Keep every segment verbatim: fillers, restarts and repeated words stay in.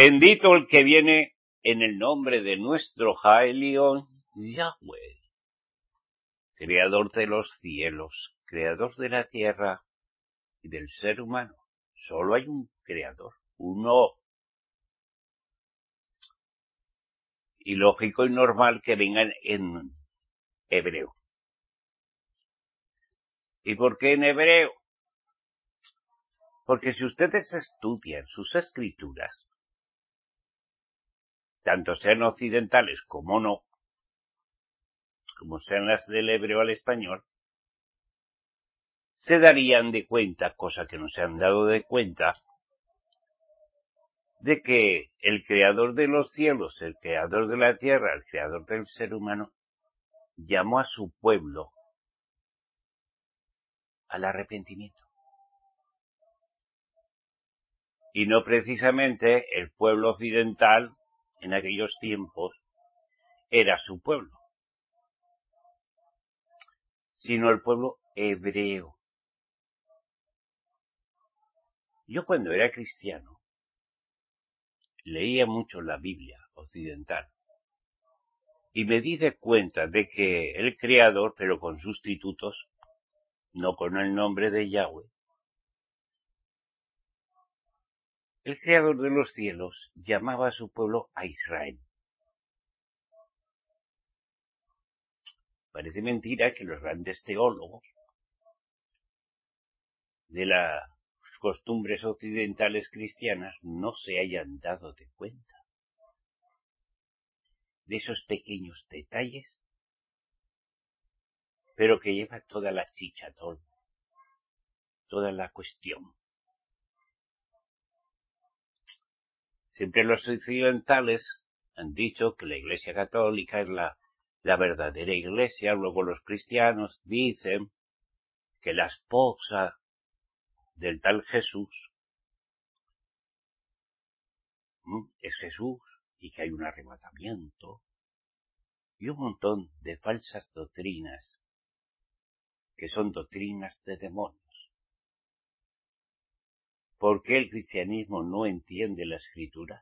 Bendito el que viene en el nombre de nuestro Jaelión Yahweh, creador de los cielos, creador de la tierra y del ser humano. Solo hay un creador, uno. Y lógico y normal que vengan en hebreo. ¿Y por qué en hebreo? Porque si ustedes estudian sus escrituras, tanto sean occidentales como no, como sean las del hebreo al español, se darían de cuenta, cosa que no se han dado de cuenta, de que el creador de los cielos, el creador de la tierra, el creador del ser humano, llamó a su pueblo al arrepentimiento. Y no precisamente el pueblo occidental, en aquellos tiempos, era su pueblo, sino el pueblo hebreo. Yo cuando era cristiano, leía mucho la Biblia occidental, y me di de cuenta de que el creador, pero con sustitutos, no con el nombre de Yahweh, el creador de los cielos llamaba a su pueblo a Israel. Parece mentira que los grandes teólogos de las costumbres occidentales cristianas no se hayan dado de cuenta de esos pequeños detalles, pero que lleva toda la chicha, todo, toda la cuestión. Siempre los occidentales han dicho que la Iglesia Católica es la, la verdadera Iglesia, luego los cristianos dicen que la esposa del tal Jesús ¿m? es Jesús y que hay un arrebatamiento y un montón de falsas doctrinas que son doctrinas de demonios. ¿Por qué el cristianismo no entiende la Escritura?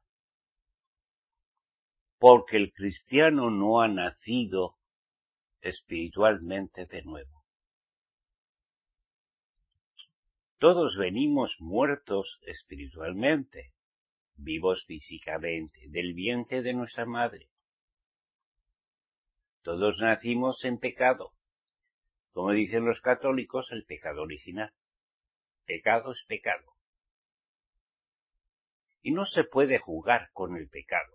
Porque el cristiano no ha nacido espiritualmente de nuevo. Todos venimos muertos espiritualmente, vivos físicamente, del vientre de nuestra madre. Todos nacimos en pecado. Como dicen los católicos, el pecado original. Pecado es pecado. Y no se puede jugar con el pecado.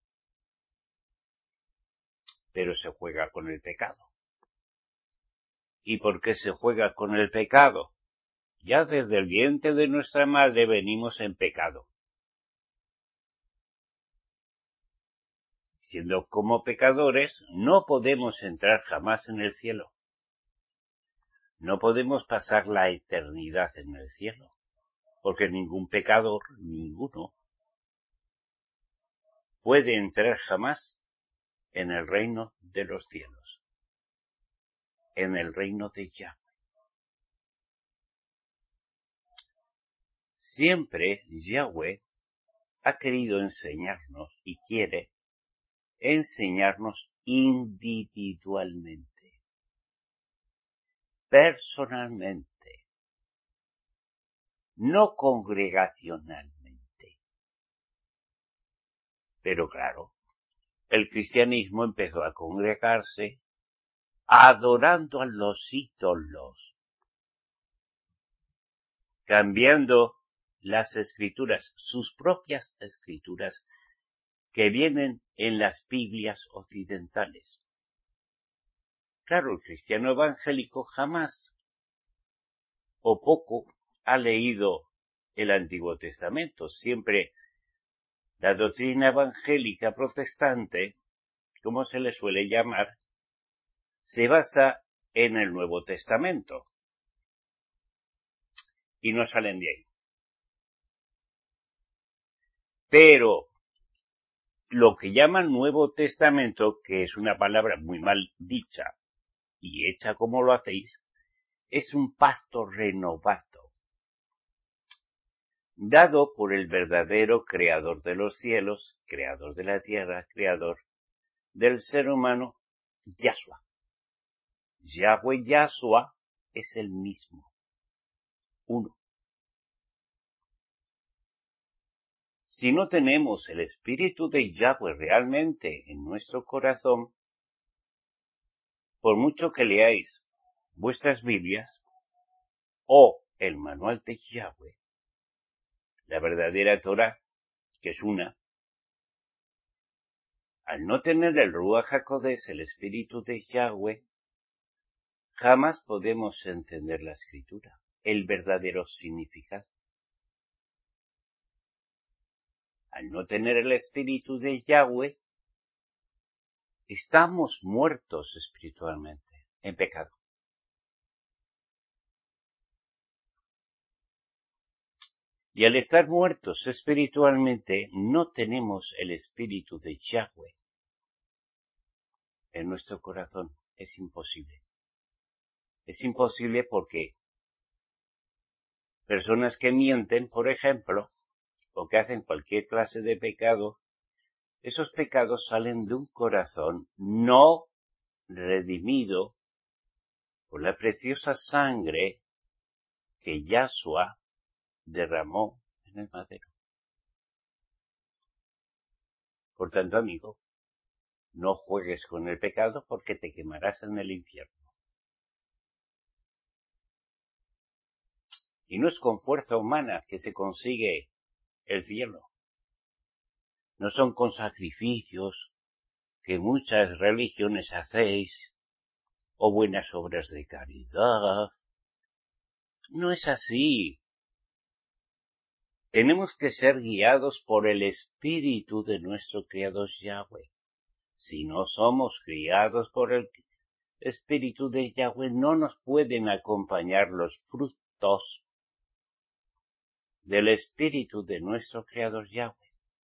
Pero se juega con el pecado. ¿Y por qué se juega con el pecado? Ya desde el vientre de nuestra madre venimos en pecado. Siendo como pecadores, no podemos entrar jamás en el cielo. No podemos pasar la eternidad en el cielo, porque ningún pecador, ninguno, puede entrar jamás en el reino de los cielos, en el reino de Yahweh. Siempre Yahweh ha querido enseñarnos y quiere enseñarnos individualmente, personalmente, no congregacionalmente. Pero claro, el cristianismo empezó a congregarse adorando a los ídolos, cambiando las escrituras, sus propias escrituras, que vienen en las Biblias occidentales. Claro, el cristiano evangélico jamás o poco ha leído el Antiguo Testamento. Siempre la doctrina evangélica protestante, como se le suele llamar, se basa en el Nuevo Testamento. Y no salen de ahí. Pero lo que llaman Nuevo Testamento, que es una palabra muy mal dicha y hecha como lo hacéis, es un pacto renovado. dado por el verdadero creador de los cielos, creador de la tierra, creador del ser humano, Yahshua. Yahweh Yahshua es el mismo, uno. Si no tenemos el espíritu de Yahweh realmente en nuestro corazón, por mucho que leáis vuestras Biblias o el manual de Yahweh, la verdadera Torah, que es una, al no tener el Ruach HaKodesh, el espíritu de Yahweh, jamás podemos entender la escritura, el verdadero significado. Al no tener el espíritu de Yahweh, estamos muertos espiritualmente, en pecado. Y al estar muertos espiritualmente, no tenemos el espíritu de Yahweh en nuestro corazón. Es imposible. Es imposible porque personas que mienten, por ejemplo, o que hacen cualquier clase de pecado, esos pecados salen de un corazón no redimido por la preciosa sangre que Yahshua derramó en el madero. Por tanto, amigo, no juegues con el pecado porque te quemarás en el infierno. Y no es con fuerza humana que se consigue el cielo. No son con sacrificios que muchas religiones hacéis, o buenas obras de caridad. No es así. Tenemos que ser guiados por el espíritu de nuestro Creador Yahweh. Si no somos guiados por el espíritu de Yahweh, no nos pueden acompañar los frutos del espíritu de nuestro Creador Yahweh.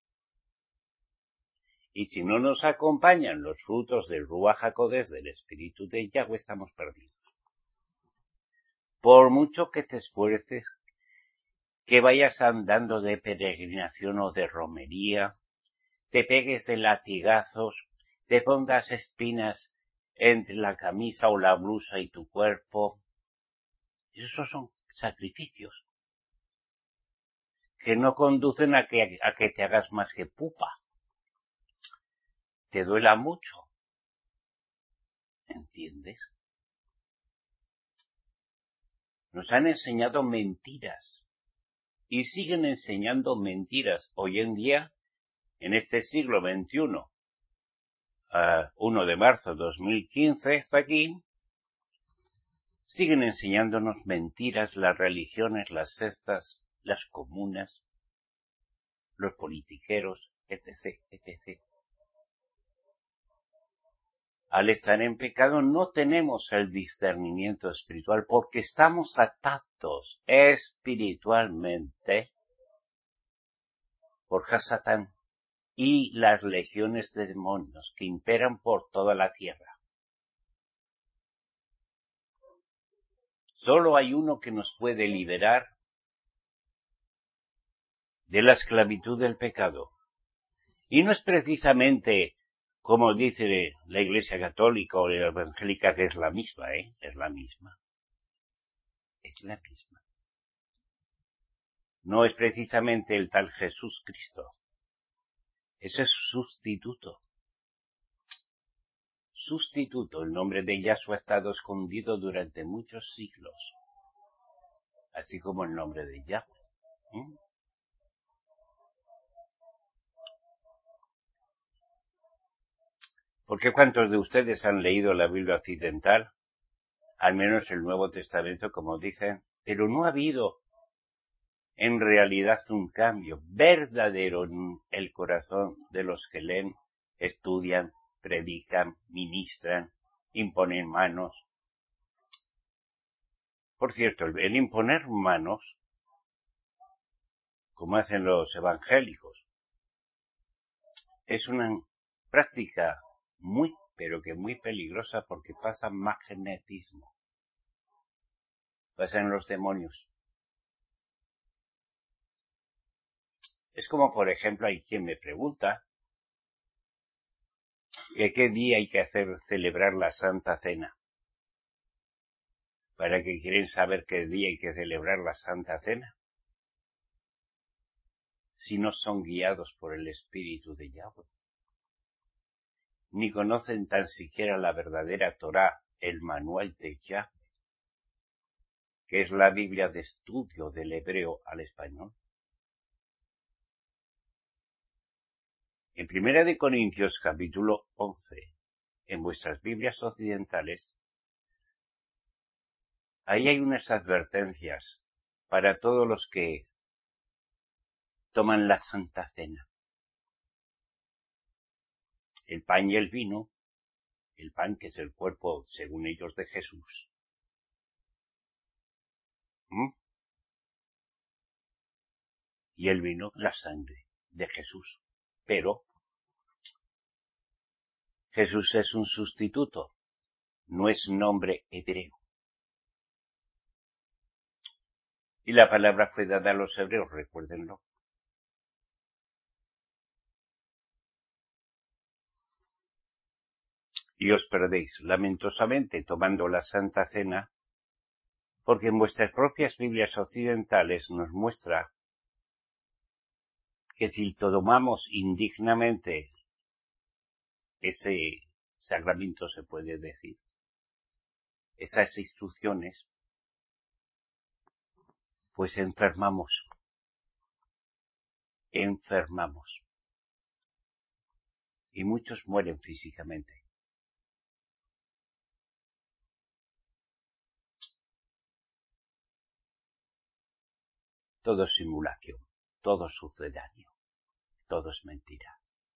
Y si no nos acompañan los frutos del Ruach HaKodesh, del espíritu de Yahweh, estamos perdidos. Por mucho que te esfuerces, que vayas andando de peregrinación o de romería, te pegues de latigazos, te pongas espinas entre la camisa o la blusa y tu cuerpo, esos son sacrificios que no conducen a que, a que te hagas más que pupa. Te duela mucho. ¿Entiendes? Nos han enseñado mentiras y siguen enseñando mentiras hoy en día, en este siglo veintiuno. Uh, uno de marzo de dos mil quince está aquí. Siguen enseñándonos mentiras las religiones, las sectas, las comunas, los politiqueros, etc, etcétera. Al estar en pecado no tenemos el discernimiento espiritual porque estamos atados espiritualmente por Hasatán y las legiones de demonios que imperan por toda la tierra. Solo hay uno que nos puede liberar de la esclavitud del pecado. Y no es precisamente, como dice la Iglesia Católica o la Evangélica, que es la misma, ¿eh? Es la misma. Es la misma. No es precisamente el tal Jesús Cristo. Ese es sustituto. Sustituto. El nombre de Yahshua ha estado escondido durante muchos siglos. Así como el nombre de Yahweh. ¿Mm? Porque ¿cuántos de ustedes han leído la Biblia occidental? Al menos el Nuevo Testamento, como dicen, pero no ha habido en realidad un cambio verdadero en el corazón de los que leen, estudian, predican, ministran, imponen manos. Por cierto, el imponer manos, como hacen los evangélicos, es una práctica muy, pero que muy peligrosa porque pasa magnetismo. Pasan los demonios. Es como, por ejemplo, hay quien me pregunta que qué día hay que hacer celebrar la Santa Cena. ¿Para qué quieren saber qué día hay que celebrar la Santa Cena? Si no son guiados por el Espíritu de Yahweh, ni conocen tan siquiera la verdadera Torá, el manual de Yahweh, que es la Biblia de estudio del hebreo al español. En Primera de Corintios capítulo once, en vuestras Biblias occidentales, ahí hay unas advertencias para todos los que toman la Santa Cena. El pan y el vino, el pan que es el cuerpo, según ellos, de Jesús. ¿Mm? Y el vino, la sangre de Jesús. Pero Jesús es un sustituto, no es nombre hebreo. Y la palabra fue dada a los hebreos, recuérdenlo. Y os perdéis lamentosamente tomando la Santa Cena, porque en vuestras propias Biblias occidentales nos muestra que si tomamos indignamente ese sacramento, se puede decir, esas instrucciones, pues enfermamos, enfermamos. Y muchos mueren físicamente. Todo es simulación, todo es sucedáneo, todo es mentira.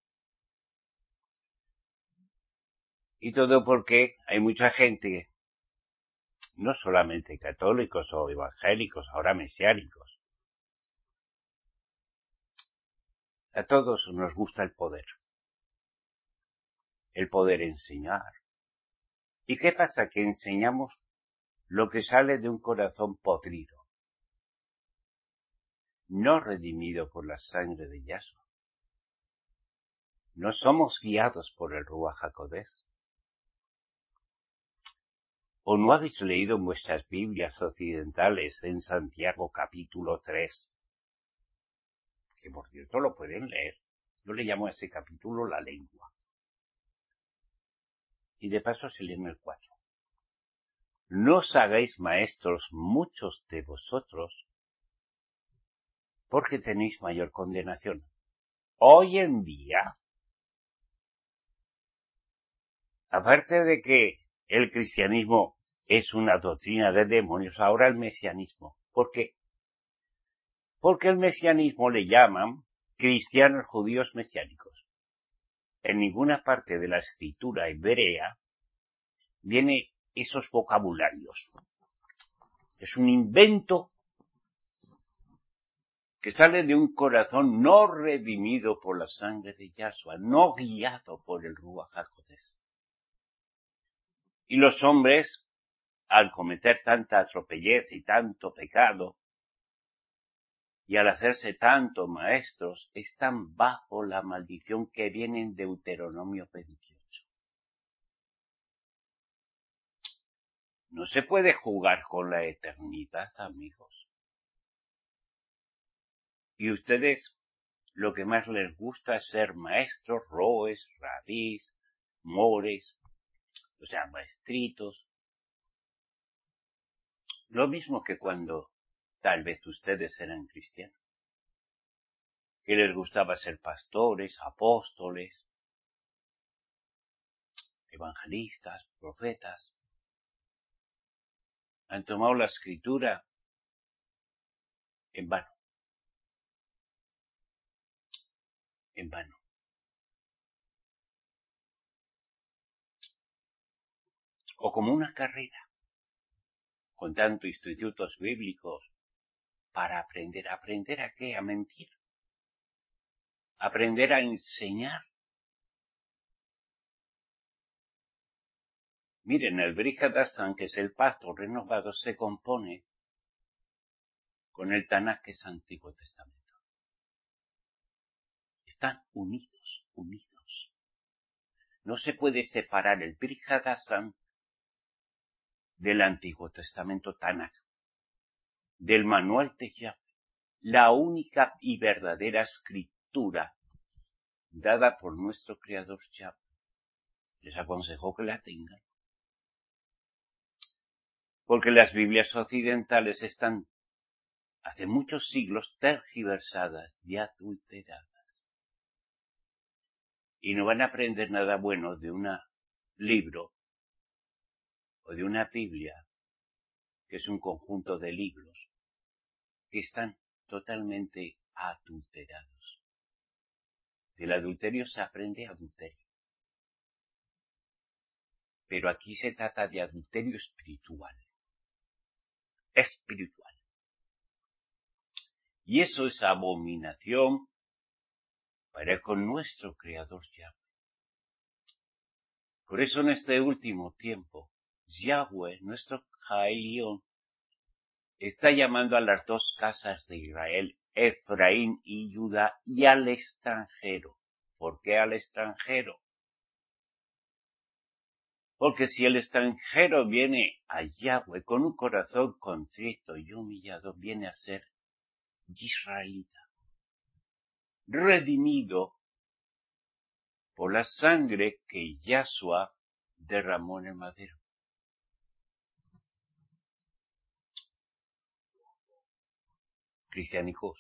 Y todo porque hay mucha gente, no solamente católicos o evangélicos, ahora mesiánicos. A todos nos gusta el poder. El poder enseñar. ¿Y qué pasa? Que enseñamos lo que sale de un corazón podrido, no redimido por la sangre de Yahshua. No somos guiados por el Ruach HaKodesh. ¿O no habéis leído en vuestras Biblias occidentales en Santiago capítulo tres? Que por cierto lo pueden leer. Yo le llamo a ese capítulo la lengua. Y de paso se leen el cuatro. No os hagáis maestros muchos de vosotros, porque tenéis mayor condenación. Hoy en día, aparte de que el cristianismo es una doctrina de demonios, ahora el mesianismo. ¿Por qué? Porque el mesianismo le llaman cristianos judíos mesiánicos. En ninguna parte de la escritura hebrea viene esos vocabularios. Es un invento que sale de un corazón no redimido por la sangre de Yahshua, no guiado por el Ruach HaKodesh. Y los hombres, al cometer tanta atropellez y tanto pecado, y al hacerse tanto maestros, están bajo la maldición que viene en Deuteronomio veintiocho. No se puede jugar con la eternidad, amigos. Y ustedes, lo que más les gusta es ser maestros, roes, rabís, mores, o sea, maestritos. Lo mismo que cuando tal vez ustedes eran cristianos, que les gustaba ser pastores, apóstoles, evangelistas, profetas. Han tomado la escritura en vano. En vano. O como una carrera, con tantos institutos bíblicos, para aprender. ¿Aprender a qué? A mentir. Aprender a enseñar. Miren, el Brit Hadashah, que es el pacto renovado, se compone con el Tanaj, que es Antiguo Testamento. están unidos, unidos. No se puede separar el Brit Hadashan del Antiguo Testamento Tanakh, del Manual de Yahweh, la única y verdadera escritura dada por nuestro Creador Yahweh. Les aconsejo que la tengan, porque las Biblias occidentales están hace muchos siglos tergiversadas y adulteradas. Y no van a aprender nada bueno de un libro o de una Biblia, que es un conjunto de libros que están totalmente adulterados. Del adulterio se aprende adulterio. Pero aquí se trata de adulterio espiritual. Espiritual. Y eso es abominación para con nuestro Creador Yahweh. Por eso en este último tiempo, Yahweh, nuestro Jaelión, está llamando a las dos casas de Israel, Efraín y Judá, y al extranjero. ¿Por qué al extranjero? Porque si el extranjero viene a Yahweh con un corazón contrito y humillado, viene a ser israelita, redimido por la sangre que Yahshua derramó en el madero. Cristianicos,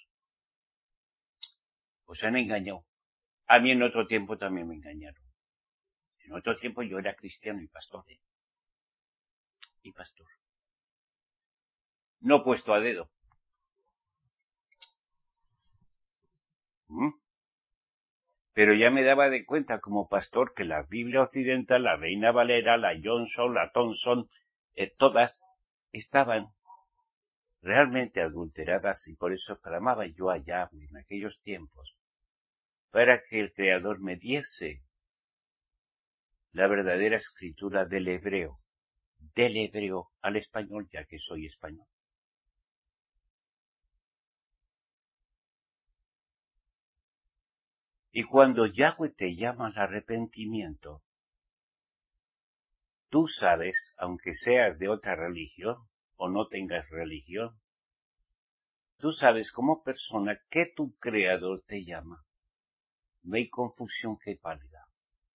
os han engañado. A mí en otro tiempo también me engañaron. En otro tiempo yo era cristiano y pastor. ¿eh? Y pastor. No puesto a dedo. ¿Mm? Pero ya me daba de cuenta como pastor que la Biblia occidental, la Reina Valera, la Johnson, la Thompson, eh, todas estaban realmente adulteradas, y por eso clamaba yo a Yahweh en aquellos tiempos, para que el Creador me diese la verdadera escritura del hebreo, del hebreo al español, ya que soy español. Y cuando Yahweh te llama al arrepentimiento, tú sabes, aunque seas de otra religión o no tengas religión, tú sabes como persona que tu Creador te llama. No hay confusión que valga.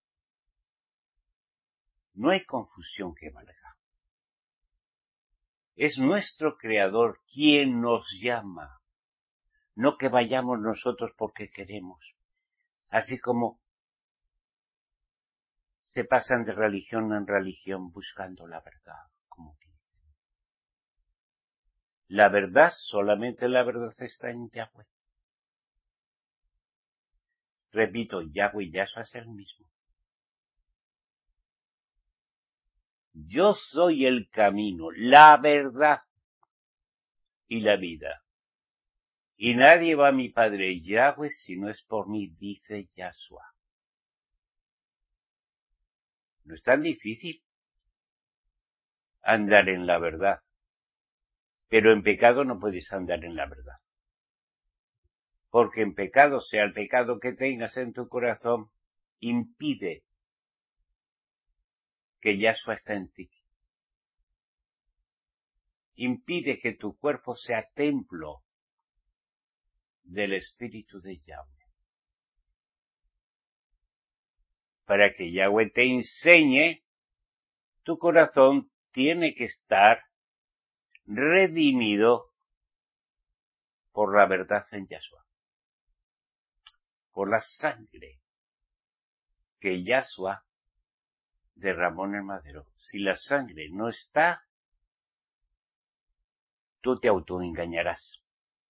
No hay confusión que valga. Es nuestro Creador quien nos llama, no que vayamos nosotros porque queremos. Así como se pasan de religión en religión buscando la verdad, como dicen. La verdad, solamente la verdad está en Yahweh. Repito, Yahweh y Yahshua es el mismo. Yo soy el camino, la verdad y la vida. Y nadie va a mi Padre Yahweh si no es por mí, dice Yahshua. No es tan difícil andar en la verdad, pero en pecado no puedes andar en la verdad. Porque en pecado, sea el pecado que tengas en tu corazón, impide que Yahshua está en ti. Impide que tu cuerpo sea templo del Espíritu de Yahweh. Para que Yahweh te enseñe, tu corazón tiene que estar redimido por la verdad en Yahshua. Por la sangre que Yahshua derramó en el madero. Si la sangre no está, tú te autoengañarás.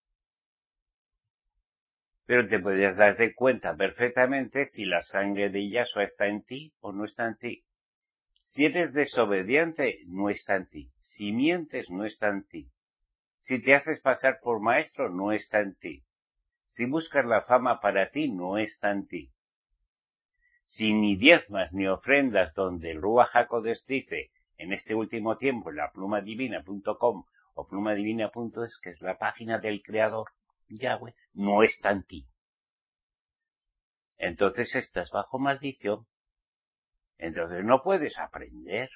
Pero te podrías darte cuenta perfectamente si la sangre de Yahshua está en ti o no está en ti. Si eres desobediente, no está en ti. Si mientes, no está en ti. Si te haces pasar por maestro, no está en ti. Si buscas la fama para ti, no está en ti. Si ni diezmas ni ofrendas donde el Ruach HaKodesh dice, en este último tiempo, en la pluma divina punto com o pluma divina punto es, que es la página del Creador, Yahweh, no está en ti. entonces estás bajo maldición. Entonces no puedes aprender.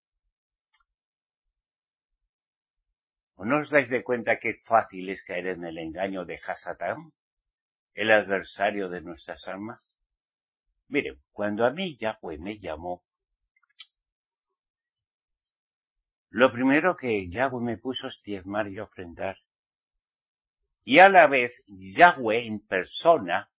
¿O no os dais de cuenta qué fácil es caer en el engaño de Hasatán, el adversario de nuestras almas? Miren, cuando a mí Yahweh me llamó, lo primero que Yahweh me puso es diezmar y ofrendar. Y a la vez, Yahweh en persona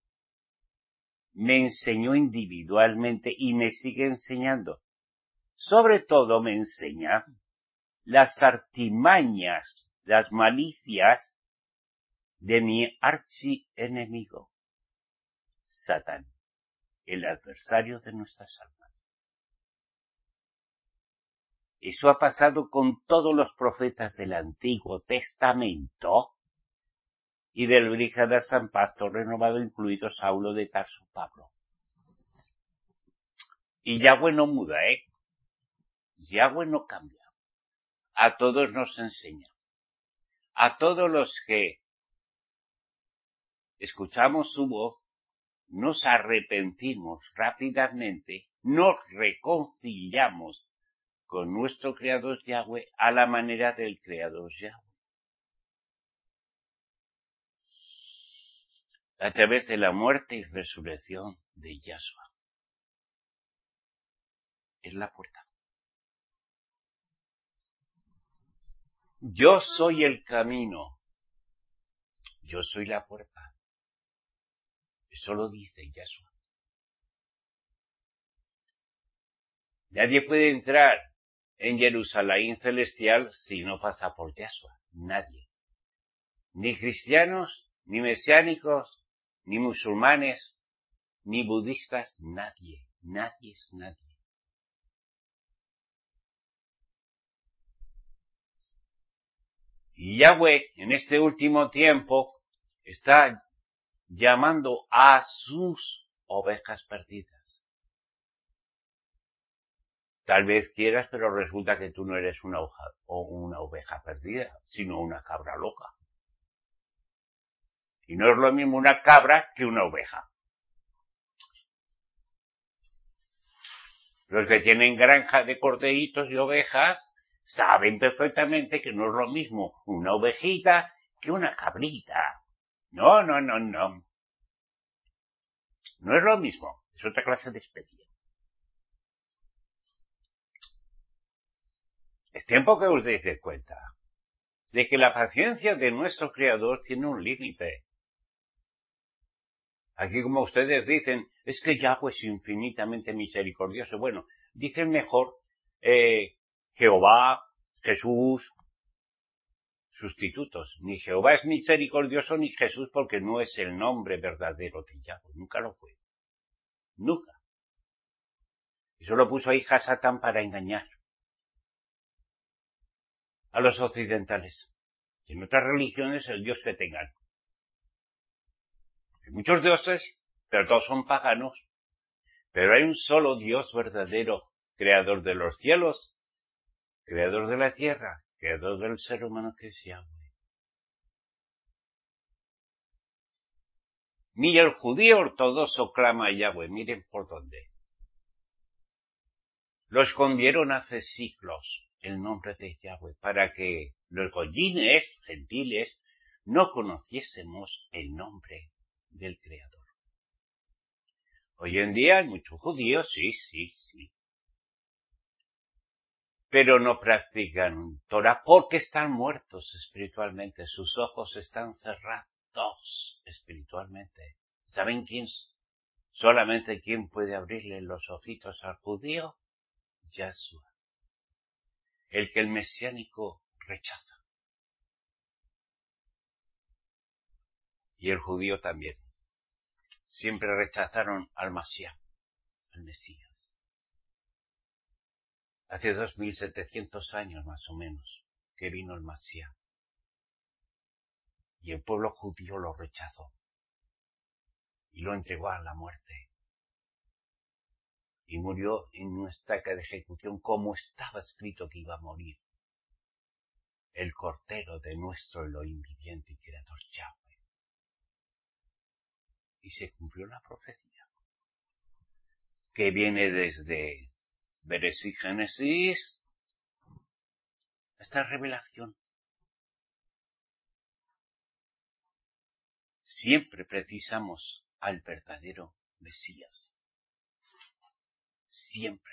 me enseñó individualmente y me sigue enseñando. Sobre todo me enseña las artimañas, las malicias de mi archienemigo, Satán, el adversario de nuestras almas. Eso ha pasado con todos los profetas del Antiguo Testamento y del Brígida San Pacto renovado, incluido Saulo de Tarso, Pablo. Y Yahweh no muda, ¿eh? Yahweh no cambia. A todos nos enseña. A todos los que escuchamos su voz, nos arrepentimos rápidamente, nos reconciliamos con nuestro Creador Yahweh a la manera del Creador Yahweh. A través de la muerte y resurrección de Yahshua. Es la puerta. Yo soy el camino. Yo soy la puerta. Eso lo dice Yahshua. Nadie puede entrar en Jerusalén celestial si no pasa por Yahshua. Nadie. Ni cristianos, ni mesiánicos, ni musulmanes, ni budistas, nadie. Nadie es nadie. Y Yahweh, en este último tiempo, está llamando a sus ovejas perdidas. Tal vez quieras, pero resulta que tú no eres una, hoja, o una oveja perdida, sino una cabra loca. Y no es lo mismo una cabra que una oveja. Los que tienen granja de corderitos y ovejas saben perfectamente que no es lo mismo una ovejita que una cabrita. No, no, no, no. No es lo mismo. Es otra clase de especie. Es tiempo que os deis cuenta de que la paciencia de nuestro Creador tiene un límite. Aquí, como ustedes dicen, es que Yahweh es infinitamente misericordioso. Bueno, dicen mejor eh, Jehová, Jesús, sustitutos. Ni Jehová es misericordioso ni Jesús, porque no es el nombre verdadero de Yahweh. Nunca lo fue. Nunca. Eso lo puso ahí Hasatán para engañar a los occidentales. En otras religiones, el Dios que tengan. Hay muchos dioses, pero todos son paganos. Pero hay un solo Dios verdadero, creador de los cielos, creador de la tierra, creador del ser humano, que es Yahweh. Ni el judío ortodoxo clama a Yahweh, miren por dónde. Lo escondieron hace siglos, el nombre de Yahweh, para que los goyines, gentiles, no conociésemos el nombre del Creador. Hoy en día hay muchos judíos, sí, sí, sí. Pero no practican Torah porque están muertos espiritualmente. Sus ojos están cerrados espiritualmente. ¿Saben quién? Solamente quién puede abrirle los ojitos al judío. Yahshua. El que el mesiánico rechaza. Y el judío también. Siempre rechazaron al Mashiach, al Mesías. Hace dos mil setecientos años más o menos que vino el Mashiach. Y el pueblo judío lo rechazó. Y lo entregó a la muerte. Y murió en una estaca de ejecución como estaba escrito que iba a morir. El Cordero de nuestro Elohim viviente y Creador Yahweh. Y se cumplió la profecía, que viene desde Bereshit Génesis hasta Revelación. Siempre precisamos al verdadero Mesías. Siempre.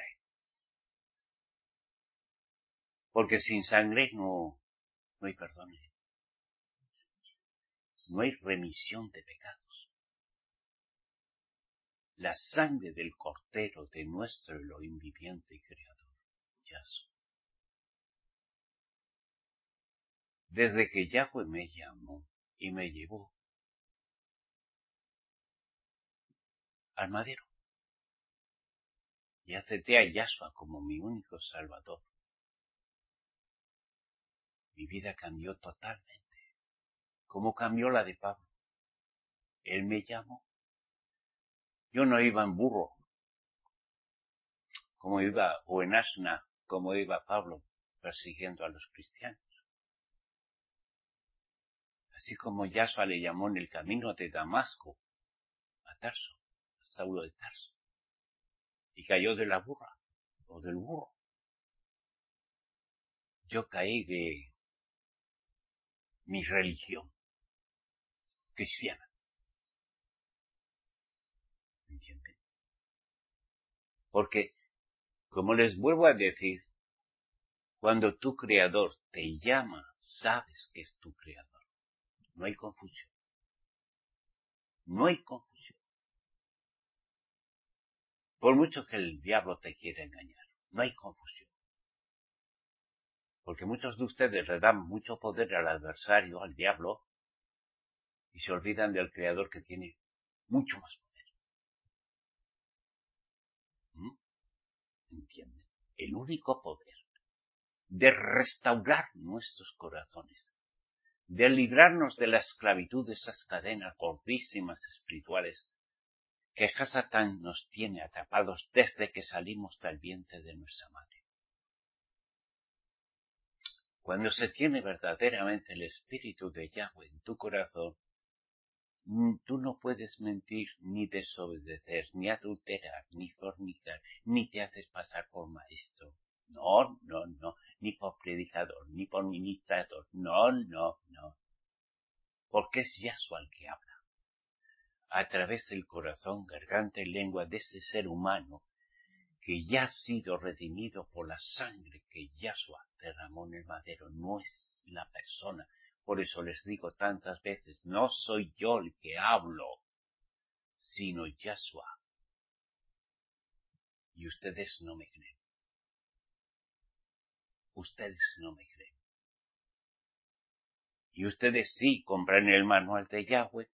Porque sin sangre no, no hay perdón. No hay remisión de pecados. La sangre del Cordero de nuestro Elohim viviente y creador, Yahshua. Desde que Yahweh me llamó y me llevó al madero y acepté a Yahshua como mi único Salvador, mi vida cambió totalmente. ¿Cómo cambió la de Pablo? Él me llamó. Yo no iba en burro, como iba, o en asna, como iba Pablo, persiguiendo a los cristianos. Así como Yahshua le llamó en el camino de Damasco a Tarso, a Saulo de Tarso, y cayó de la burra, o del burro. Yo caí de mi religión cristiana. ¿Entienden? Porque, como les vuelvo a decir, cuando tu Creador te llama, sabes que es tu Creador. No hay confusión. No hay confusión. Por mucho que el diablo te quiera engañar, no hay confusión. Porque muchos de ustedes le dan mucho poder al adversario, al diablo, y se olvidan del Creador que tiene mucho más poder. ¿Mm? ¿Entienden? El único poder de restaurar nuestros corazones, de librarnos de la esclavitud de esas cadenas gordísimas espirituales que Hasatán nos tiene atrapados desde que salimos del vientre de nuestra madre. Cuando se tiene verdaderamente el Espíritu de Yahweh en tu corazón, tú no puedes mentir, ni desobedecer, ni adulterar, ni fornicar, ni te haces pasar por maestro. No, no, no, ni por predicador, ni por ministrador, no, no, no. Porque es Yahshua el que habla. A través del corazón, garganta y lengua de ese ser humano que ya ha sido redimido por la sangre que Yahshua derramó en el madero, no es la persona. Por eso les digo tantas veces, no soy yo el que hablo, sino Yahshua. Y ustedes no me creen. Ustedes no me creen. Y ustedes sí compran el manual de Yahweh,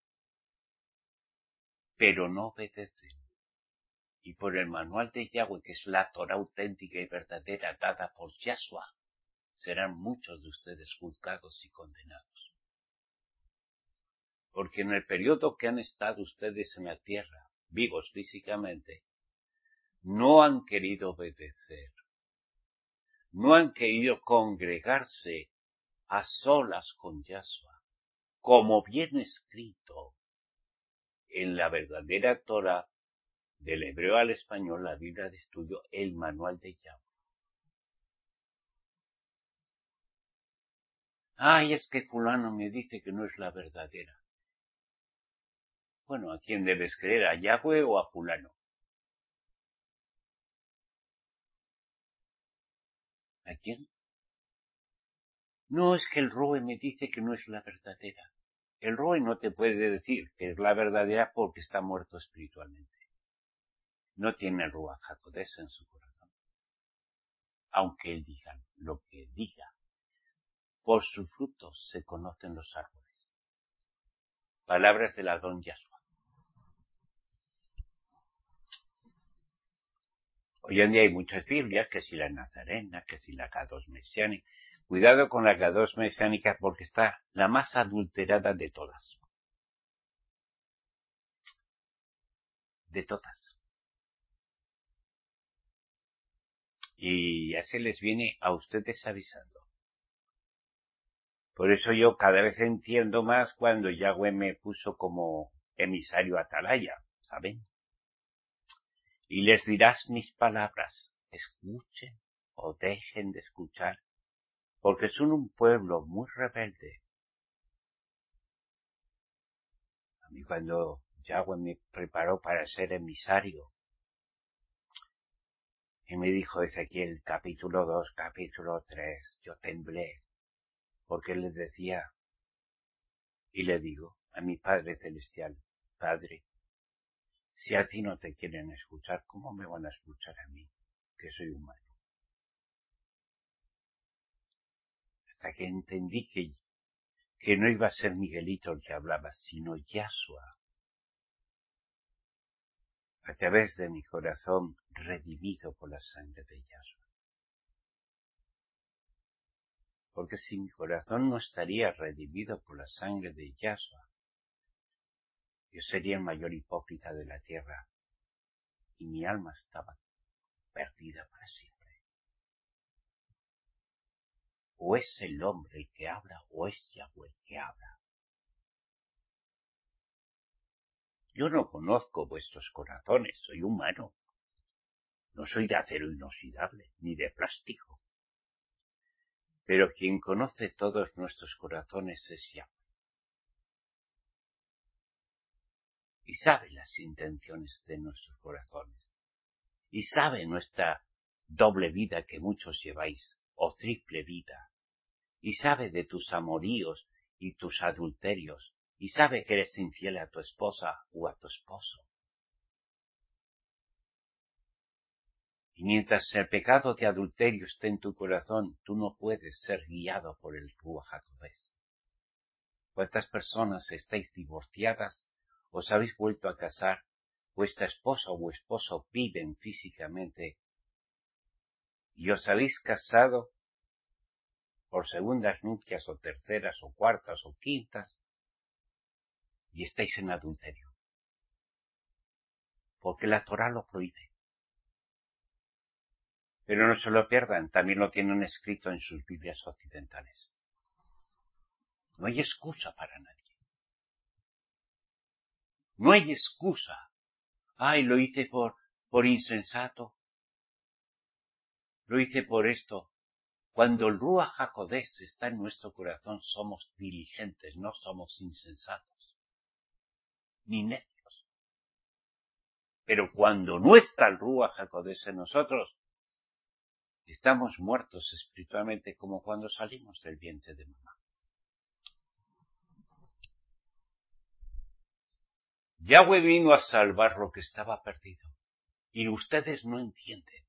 pero no obedecen. Y por el manual de Yahweh, que es la Torah auténtica y verdadera dada por Yahshua, serán muchos de ustedes juzgados y condenados. Porque en el periodo que han estado ustedes en la tierra, vivos físicamente, no han querido obedecer. No han querido congregarse a solas con Yahshua, como bien escrito en la verdadera Torah, del hebreo al español, la Biblia de estudio, el manual de Yahweh. Ay, es que fulano me dice que no es la verdadera. Bueno, ¿a quién debes creer? ¿A Yahweh o a fulano? ¿A quién? No, es que el Roe me dice que no es la verdadera. El Roe no te puede decir que es la verdadera porque está muerto espiritualmente. No tiene el Ruach HaKodesh en su corazón. Aunque él diga lo que diga, por sus frutos se conocen los árboles. Palabras del Adón Yahshua. Hoy en día hay muchas Biblias, que si la Nazarena, que si la Kadosh Mesiánica. Cuidado con la Kadosh Mesiánica porque está la más adulterada de todas. De todas. Y ya se les viene a ustedes avisando. Por eso yo cada vez entiendo más cuando Yahweh me puso como emisario atalaya, ¿saben? Y les dirás mis palabras, escuchen o dejen de escuchar, porque son un pueblo muy rebelde. A mí cuando Yahweh me preparó para ser emisario, y me dijo Ezequiel capítulo dos, capítulo tres, yo temblé, porque les decía, y le digo a mi Padre Celestial, Padre, si a ti no te quieren escuchar, ¿cómo me van a escuchar a mí, que soy humano? Hasta que entendí que, que no iba a ser Miguelito el que hablaba, sino Yahshua, a través de mi corazón redimido por la sangre de Yahshua. Porque si mi corazón no estaría redimido por la sangre de Yahshua, yo sería el mayor hipócrita de la tierra y mi alma estaba perdida para siempre. O es el hombre el que habla o es Yahweh el que habla. Yo no conozco vuestros corazones, soy humano. No soy de acero inoxidable, ni de plástico. Pero quien conoce todos nuestros corazones es Yahweh. Y sabe las intenciones de nuestros corazones. Y sabe nuestra doble vida que muchos lleváis, o triple vida. Y sabe de tus amoríos y tus adulterios. Y sabe que eres infiel a tu esposa o a tu esposo. Y mientras el pecado de adulterio esté en tu corazón, tú no puedes ser guiado por el Ruach HaKodesh. ¿Cuántas personas estáis divorciadas? ¿Os habéis vuelto a casar? Vuestra esposa o esposo viven físicamente y os habéis casado por segundas nupcias o terceras o cuartas o quintas y estáis en adulterio. Porque la Torá lo prohíbe. Pero no se lo pierdan, también lo tienen escrito en sus Biblias occidentales. No hay excusa para nadie. No hay excusa. Ay, lo hice por, por insensato. Lo hice por esto. Cuando el Ruach HaKodesh está en nuestro corazón, somos diligentes, no somos insensatos, ni necios. Pero cuando no está el Ruach HaKodesh en nosotros, estamos muertos espiritualmente como cuando salimos del vientre de mamá. Yahweh vino a salvar lo que estaba perdido. Y ustedes no entienden.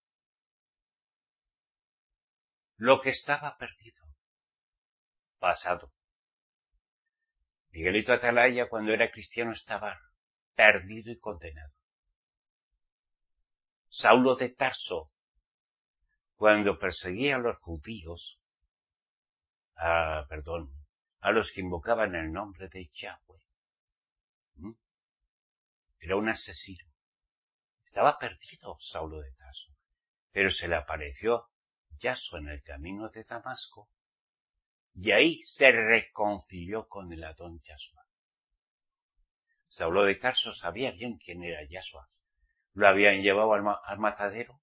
Lo que estaba perdido. Pasado. Miguelito Atalaya, cuando era cristiano, estaba perdido y condenado. Saulo de Tarso, cuando perseguía a los judíos, ah, perdón, a los que invocaban el nombre de Yahweh, ¿Mm? era un asesino. Estaba perdido Saulo de Tarso, pero se le apareció Yahshua en el camino de Damasco, y ahí se reconcilió con el Adón Yahshua. Saulo de Tarso sabía bien quién era Yahshua. Lo habían llevado al, ma al matadero,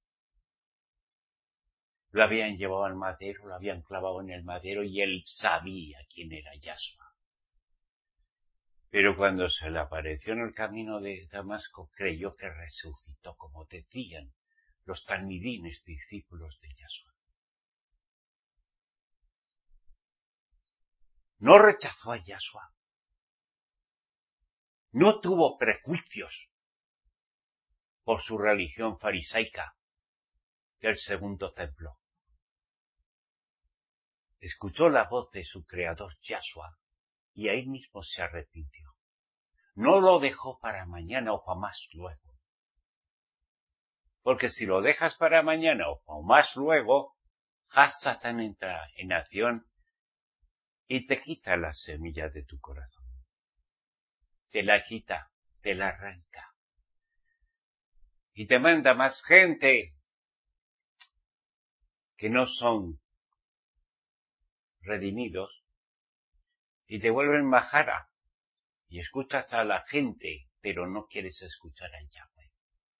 lo habían llevado al madero, lo habían clavado en el madero y él sabía quién era Yahshua. Pero cuando se le apareció en el camino de Damasco, creyó que resucitó, como decían los talmidines discípulos de Yahshua. No rechazó a Yahshua. No tuvo prejuicios por su religión farisaica del segundo templo. Escuchó la voz de su creador Yahshua y ahí mismo se arrepintió. No lo dejó para mañana o para más luego. Porque si lo dejas para mañana o para más luego, Satán entra en acción y te quita la semilla de tu corazón. Te la quita, te la arranca. Y te manda más gente que no son redimidos y te vuelven majara y escuchas a la gente, pero no quieres escuchar a Yahweh.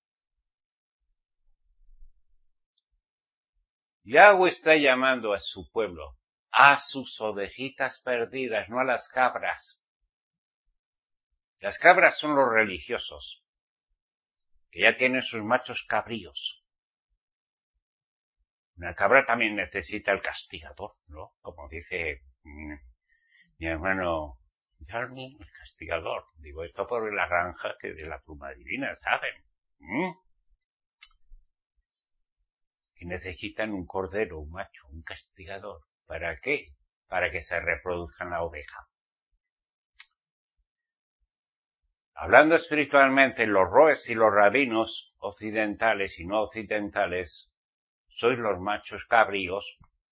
Yahweh está llamando a su pueblo, a sus ovejitas perdidas, no a las cabras. Las cabras son los religiosos, que ya tienen sus machos cabríos. Una cabra también necesita el castigador, ¿no? Como dice mmm, mi hermano Jarmy, el castigador. Digo esto por la granja que de la pluma divina, ¿saben? ¿Mm? Que necesitan un cordero, un macho, un castigador. ¿Para qué? Para que se reproduzcan la oveja. Hablando espiritualmente, los roes y los rabinos occidentales y no occidentales sois los machos cabríos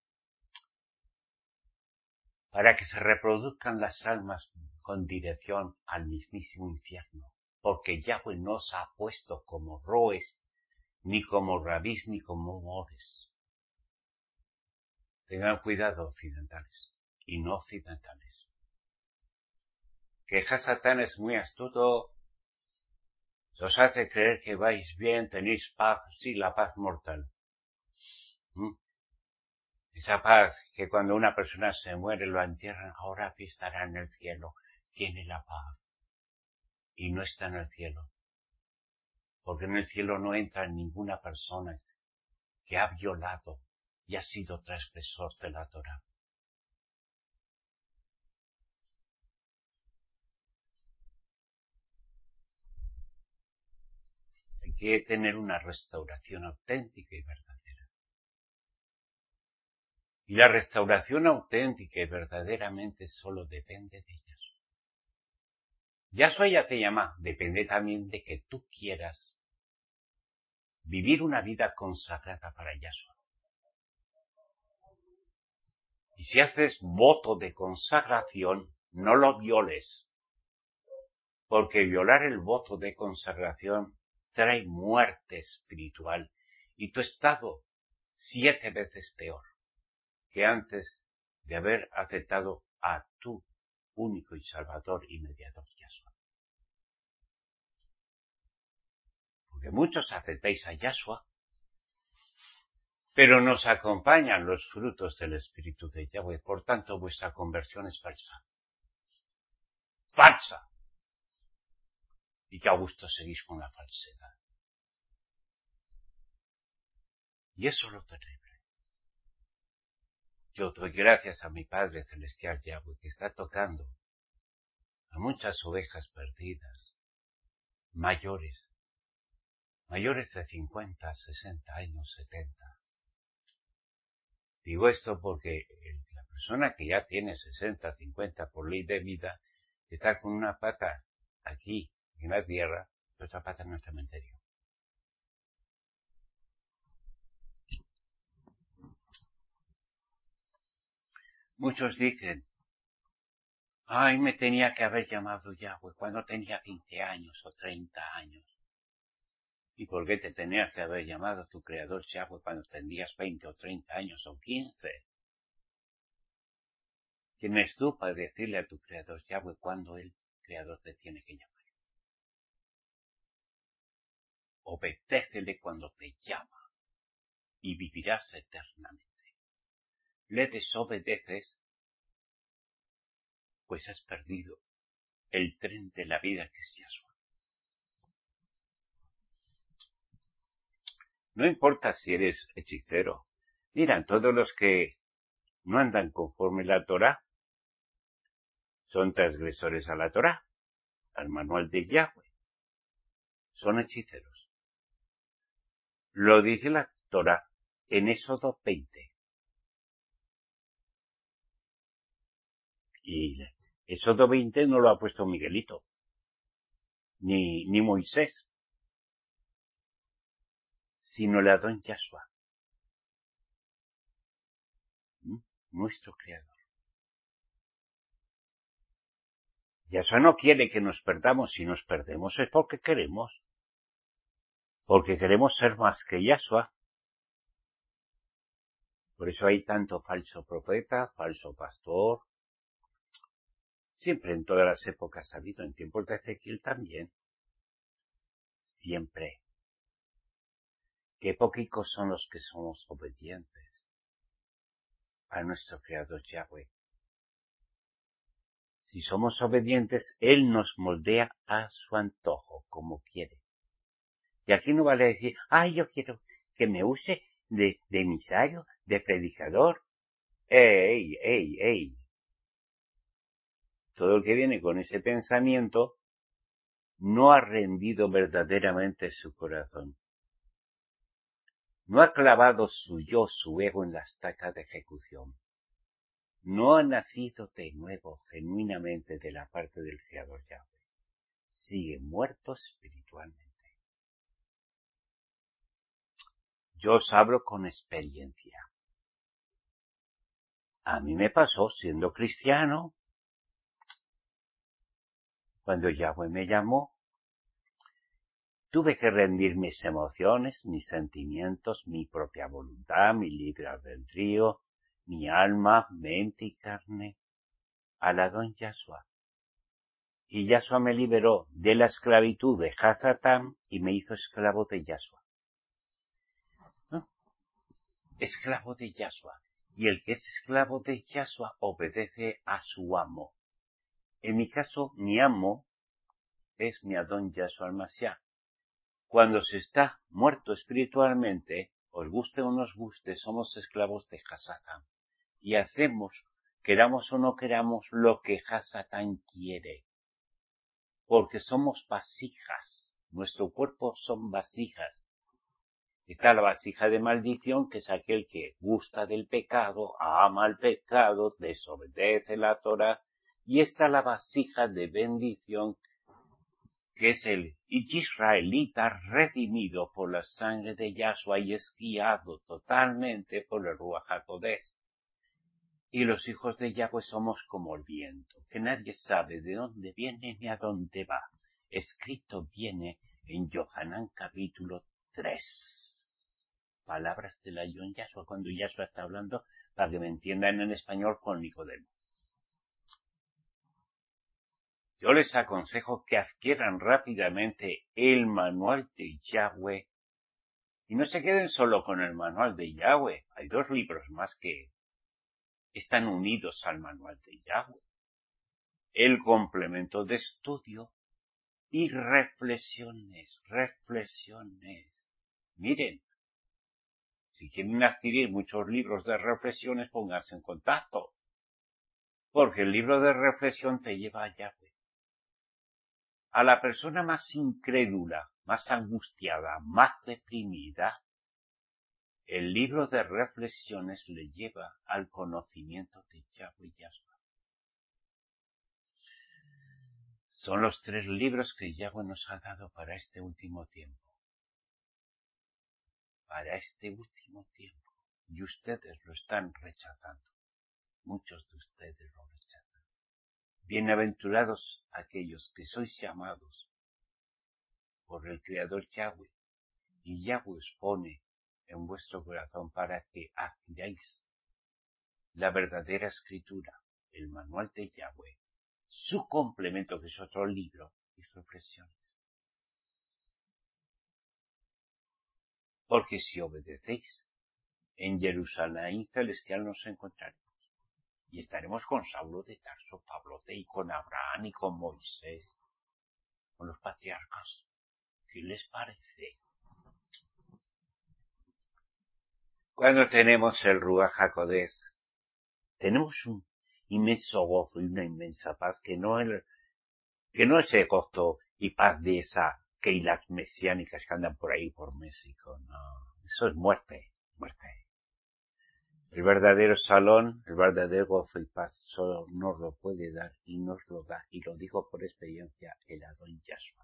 para que se reproduzcan las almas con dirección al mismísimo infierno, porque Yahweh no os ha puesto como roes, ni como rabís, ni como mores. Tengan cuidado occidentales y no occidentales. Que Hasatán es muy astuto, os hace creer que vais bien, tenéis paz, sí, la paz mortal. ¿Mm? Esa paz que cuando una persona se muere lo entierran, ahora estará en el cielo, tiene la paz. Y no está en el cielo. Porque en el cielo no entra ninguna persona que ha violado y ha sido transgresor de la Torá. Hay que tener una restauración auténtica y verdadera. Y la restauración auténtica y verdaderamente solo depende de Yahshua. Yahshua ya te llama, depende también de que tú quieras vivir una vida consagrada para Yahshua. Y si haces voto de consagración, no lo violes, porque violar el voto de consagración trae muerte espiritual y tu estado siete veces peor que antes de haber aceptado a tu único y salvador y mediador Yahshua. Porque muchos aceptáis a Yahshua, pero nos acompañan los frutos del Espíritu de Yahweh, por tanto vuestra conversión es falsa. ¡Falsa! Y que a gusto seguís con la falsedad. Y eso es lo terrible. Yo doy gracias a mi Padre Celestial Yahweh que está tocando a muchas ovejas perdidas, mayores, mayores de cincuenta, sesenta años, setenta. Digo esto porque la persona que ya tiene sesenta, cincuenta por ley de vida está con una pata aquí en la tierra y otra pata en el cementerio. Muchos dicen, ay, me tenía que haber llamado Yahweh cuando tenía veinte años o treinta años. ¿Y por qué te tenías que haber llamado tu creador Yahweh cuando tendrías veinte o treinta años o quince? ¿Quién eres tú para decirle a tu creador Yahweh cuando el creador te tiene que llamar? Obedécele cuando te llama y vivirás eternamente. Le desobedeces, pues has perdido el tren de la vida que es Yahshua. No importa si eres hechicero. Mira, todos los que no andan conforme la Torá son transgresores a la Torá, al manual de Yahweh. Son hechiceros. Lo dice la Torá en Éxodo veinte. Y Éxodo veinte no lo ha puesto Miguelito, ni, ni Moisés, sino el Adón Yahshua, ¿Mm? Nuestro Creador. Yahshua no quiere que nos perdamos. Si nos perdemos es porque queremos. Porque queremos ser más que Yahshua. Por eso hay tanto falso profeta, falso pastor, Siempre en todas las épocas ha habido, en tiempos de Ezequiel también. Siempre. Qué poquicos son los que somos obedientes a nuestro Creador Yahweh. Si somos obedientes, Él nos moldea a su antojo, como quiere. Y aquí no vale decir, ay, yo quiero que me use de, de emisario, de predicador. ¡Ey, ey, ey! Todo el que viene con ese pensamiento no ha rendido verdaderamente su corazón. No ha clavado su yo, su ego en la estaca de ejecución. No ha nacido de nuevo genuinamente de la parte del Creador Yahweh. Sigue muerto espiritualmente. Yo os hablo con experiencia. A mí me pasó siendo cristiano. Cuando Yahweh me llamó, tuve que rendir mis emociones, mis sentimientos, mi propia voluntad, mi libre albedrío, mi alma, mente y carne, al Adón Yahshua. Y Yahshua me liberó de la esclavitud de Hasatán y me hizo esclavo de Yahshua. ¿No? Esclavo de Yahshua. Y el que es esclavo de Yahshua obedece a su amo. En mi caso, mi amo es mi Adón Yahshua al-Mashiach. Cuando se está muerto espiritualmente, os guste o nos guste, somos esclavos de Hasatán. Y hacemos, queramos o no queramos, lo que Hasatán quiere. Porque somos vasijas. Nuestro cuerpo son vasijas. Está la vasija de maldición, que es aquel que gusta del pecado, ama el pecado, desobedece la Torah. Y está la vasija de bendición, que es el israelita redimido por la sangre de Yahshua y es guiado totalmente por el Ruach HaKodesh. Y los hijos de Yahweh somos como el viento, que nadie sabe de dónde viene ni a dónde va. Escrito viene en Yohanan capítulo tres. Palabras del Ayón Yahshua, cuando Yahshua está hablando, para que me entiendan en español, con Nicodemo. Yo les aconsejo que adquieran rápidamente el manual de Yahweh y no se queden solo con el manual de Yahweh. Hay dos libros más que están unidos al manual de Yahweh. El complemento de estudio y reflexiones, reflexiones. Miren, si quieren adquirir muchos libros de reflexiones, pónganse en contacto. Porque el libro de reflexión te lleva a Yahweh. A la persona más incrédula, más angustiada, más deprimida, el libro de reflexiones le lleva al conocimiento de Yahweh y Yahshua. Son los tres libros que Yahweh nos ha dado para este último tiempo. Para este último tiempo. Y ustedes lo están rechazando. Muchos de ustedes lo rechazan. Bienaventurados aquellos que sois llamados por el Creador Yahweh, y Yahweh os pone en vuestro corazón para que adquiráis la verdadera escritura, el manual de Yahweh, su complemento, que es otro libro, y reflexiones. Porque si obedecéis, en Jerusalén celestial nos encontraremos. Y estaremos con Saulo de Tarso, Pablo de, y con Abraham y con Moisés, con los patriarcas. ¿Qué les parece? Cuando tenemos el Ruach HaKodesh, tenemos un inmenso gozo y una inmensa paz que no es, que no es el gozo y paz de esa keilas mesiánicas que andan por ahí por México. No, eso es muerte, muerte. El verdadero salón, el verdadero gozo y paz solo nos lo puede dar y nos lo da, y lo digo por experiencia, el Adón Yahshua.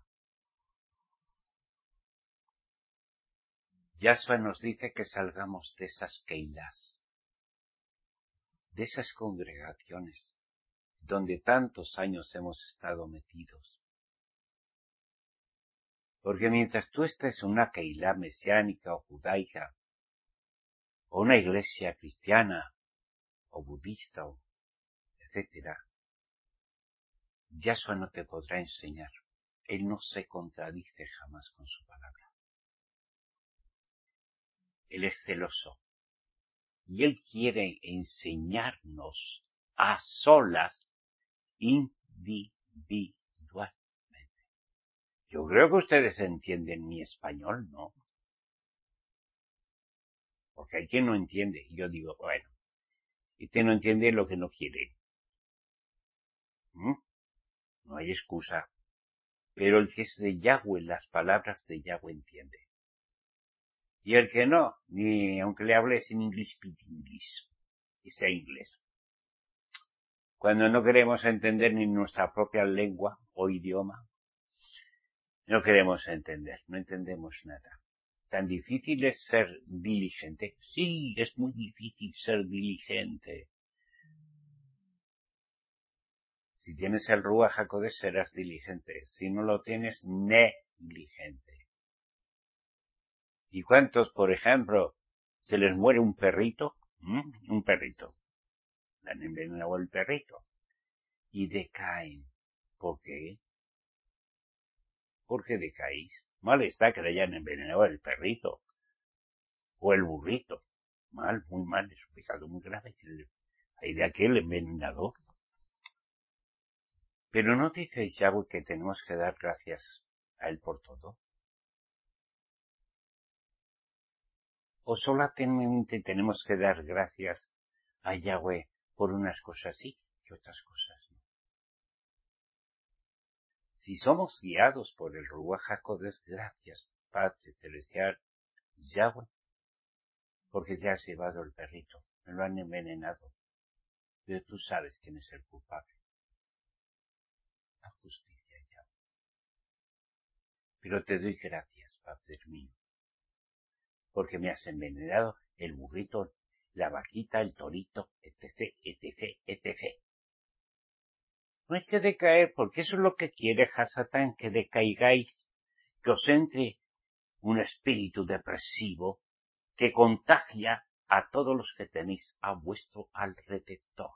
Yahshua nos dice que salgamos de esas keilas, de esas congregaciones donde tantos años hemos estado metidos. Porque mientras tú estés en una keilá mesiánica o judaica, o una iglesia cristiana, o budista, o etcétera, Yahshua no te podrá enseñar. Él no se contradice jamás con su palabra. Él es celoso. Y Él quiere enseñarnos a solas, individualmente. Yo creo que ustedes entienden mi español, ¿no? Porque hay quien no entiende. Y yo digo, bueno, este no entiende lo que no quiere. ¿Mm? No hay excusa. Pero el que es de Yahweh, las palabras de Yahweh entiende. Y el que no, ni aunque le hables en English, speak English, y sea inglés. Cuando no queremos entender ni nuestra propia lengua o idioma, no queremos entender, no entendemos nada. ¿Tan difícil es ser diligente? Sí, es muy difícil ser diligente. Si tienes el Ruach HaKodesh serás diligente. Si no lo tienes, negligente. ¿Y cuántos, por ejemplo, se les muere un perrito? ¿Mm? Un perrito. Le han envenenado el perrito. Y decaen. ¿Por qué? ¿Por qué decaís? Mal está que le hayan envenenado el perrito. O el burrito. Mal, muy mal. Es un pecado muy grave. Hay de aquel envenenador. Pero ¿no dice Yahweh que tenemos que dar gracias a Él por todo? ¿O solamente tenemos que dar gracias a Yahweh por unas cosas sí y otras cosas no? Si somos guiados por el Ruach HaKodesh, gracias, Padre Celestial, Yahweh, porque te has llevado el perrito, me lo han envenenado, pero tú sabes quién es el culpable. La justicia, Yahweh. Pero te doy gracias, Padre mío, porque me has envenenado el burrito, la vaquita, el torito, etc, etc, etcétera. No hay que decaer, porque eso es lo que quiere Hasatán, que decaigáis, que os entre un espíritu depresivo que contagia a todos los que tenéis a vuestro alrededor.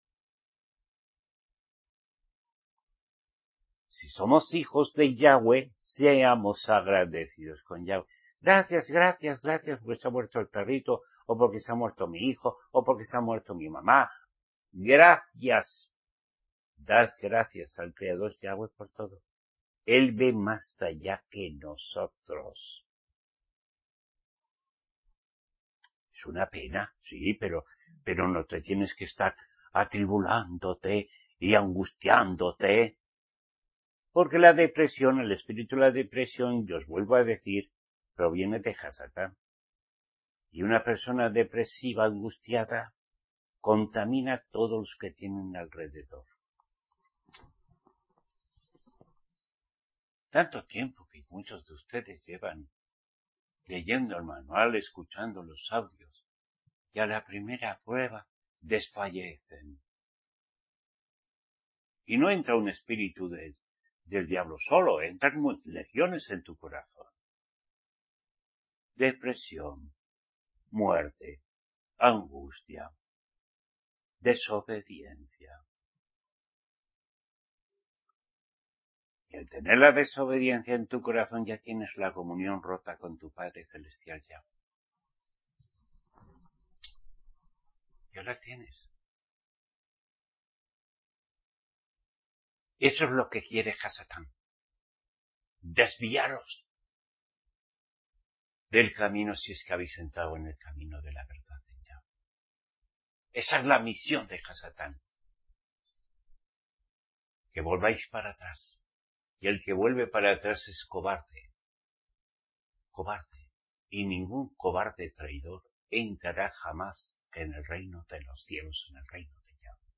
Si somos hijos de Yahweh, seamos agradecidos con Yahweh. Gracias, gracias, gracias porque se ha muerto el perrito, o porque se ha muerto mi hijo, o porque se ha muerto mi mamá. Gracias. Dad gracias al Creador Yahweh por todo. Él ve más allá que nosotros. Es una pena, sí, pero, pero no te tienes que estar atribulándote y angustiándote. Porque la depresión, el espíritu de la depresión, yo os vuelvo a decir, proviene de Hasatán. Y una persona depresiva, angustiada, contamina a todos los que tienen alrededor. Tanto tiempo que muchos de ustedes llevan leyendo el manual, escuchando los audios, y a la primera prueba desfallecen. Y no entra un espíritu de, del diablo solo, entran legiones en tu corazón. Depresión, muerte, angustia, desobediencia. Y al tener la desobediencia en tu corazón ya tienes la comunión rota con tu Padre Celestial ya. Ya la tienes. Eso es lo que quiere Hasatán. Desviaros del camino si es que habéis entrado en el camino de la verdad de Yahweh. Esa es la misión de Hasatán. Que volváis para atrás. Y el que vuelve para atrás es cobarde. Cobarde. Y ningún cobarde traidor entrará jamás en el reino de los cielos, en el reino de Yahweh.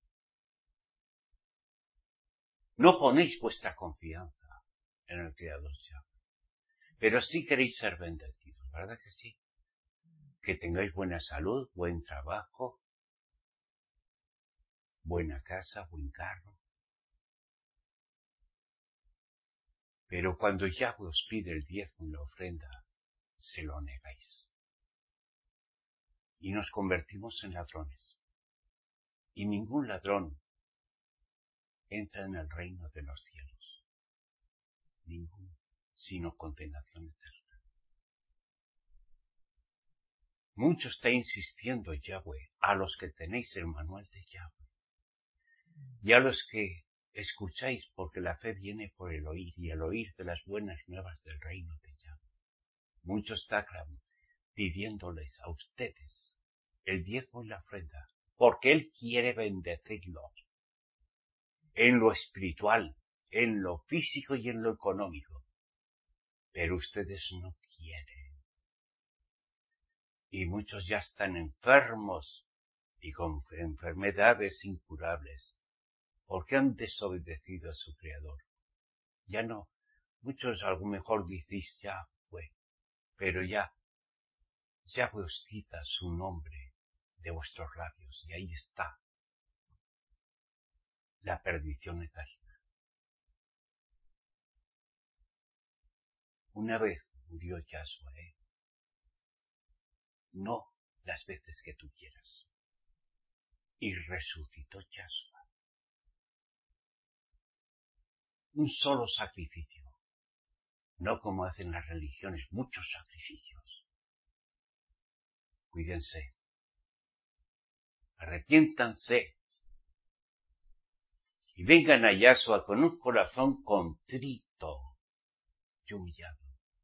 No ponéis vuestra confianza en el Creador Yahweh. Pero sí queréis ser bendecidos, ¿verdad que sí? Que tengáis buena salud, buen trabajo, buena casa, buen carro. Pero cuando Yahweh os pide el diezmo y la ofrenda, se lo negáis. Y nos convertimos en ladrones. Y ningún ladrón entra en el reino de los cielos. Ninguno, sino condenación eterna. Mucho está insistiendo Yahweh a los que tenéis el manual de Yahweh y a los que escucháis, porque la fe viene por el oír y el oír de las buenas nuevas del reino de Yahweh. Mucho está pidiéndoles a ustedes el diezmo y la ofrenda, porque Él quiere bendecirlos en lo espiritual, en lo físico y en lo económico. Pero ustedes no quieren. Y muchos ya están enfermos y con enfermedades incurables, porque han desobedecido a su Creador. Ya no, muchos a lo mejor decís Yahweh, pero ya, Yahweh os quita su nombre de vuestros labios, y ahí está la perdición eterna. Una vez murió Yahshua, ¿eh? No las veces que tú quieras. Y resucitó Yahshua. Un solo sacrificio. No como hacen las religiones, muchos sacrificios. Cuídense. Arrepiéntanse. Y vengan a Yahshua con un corazón contrito y humillado.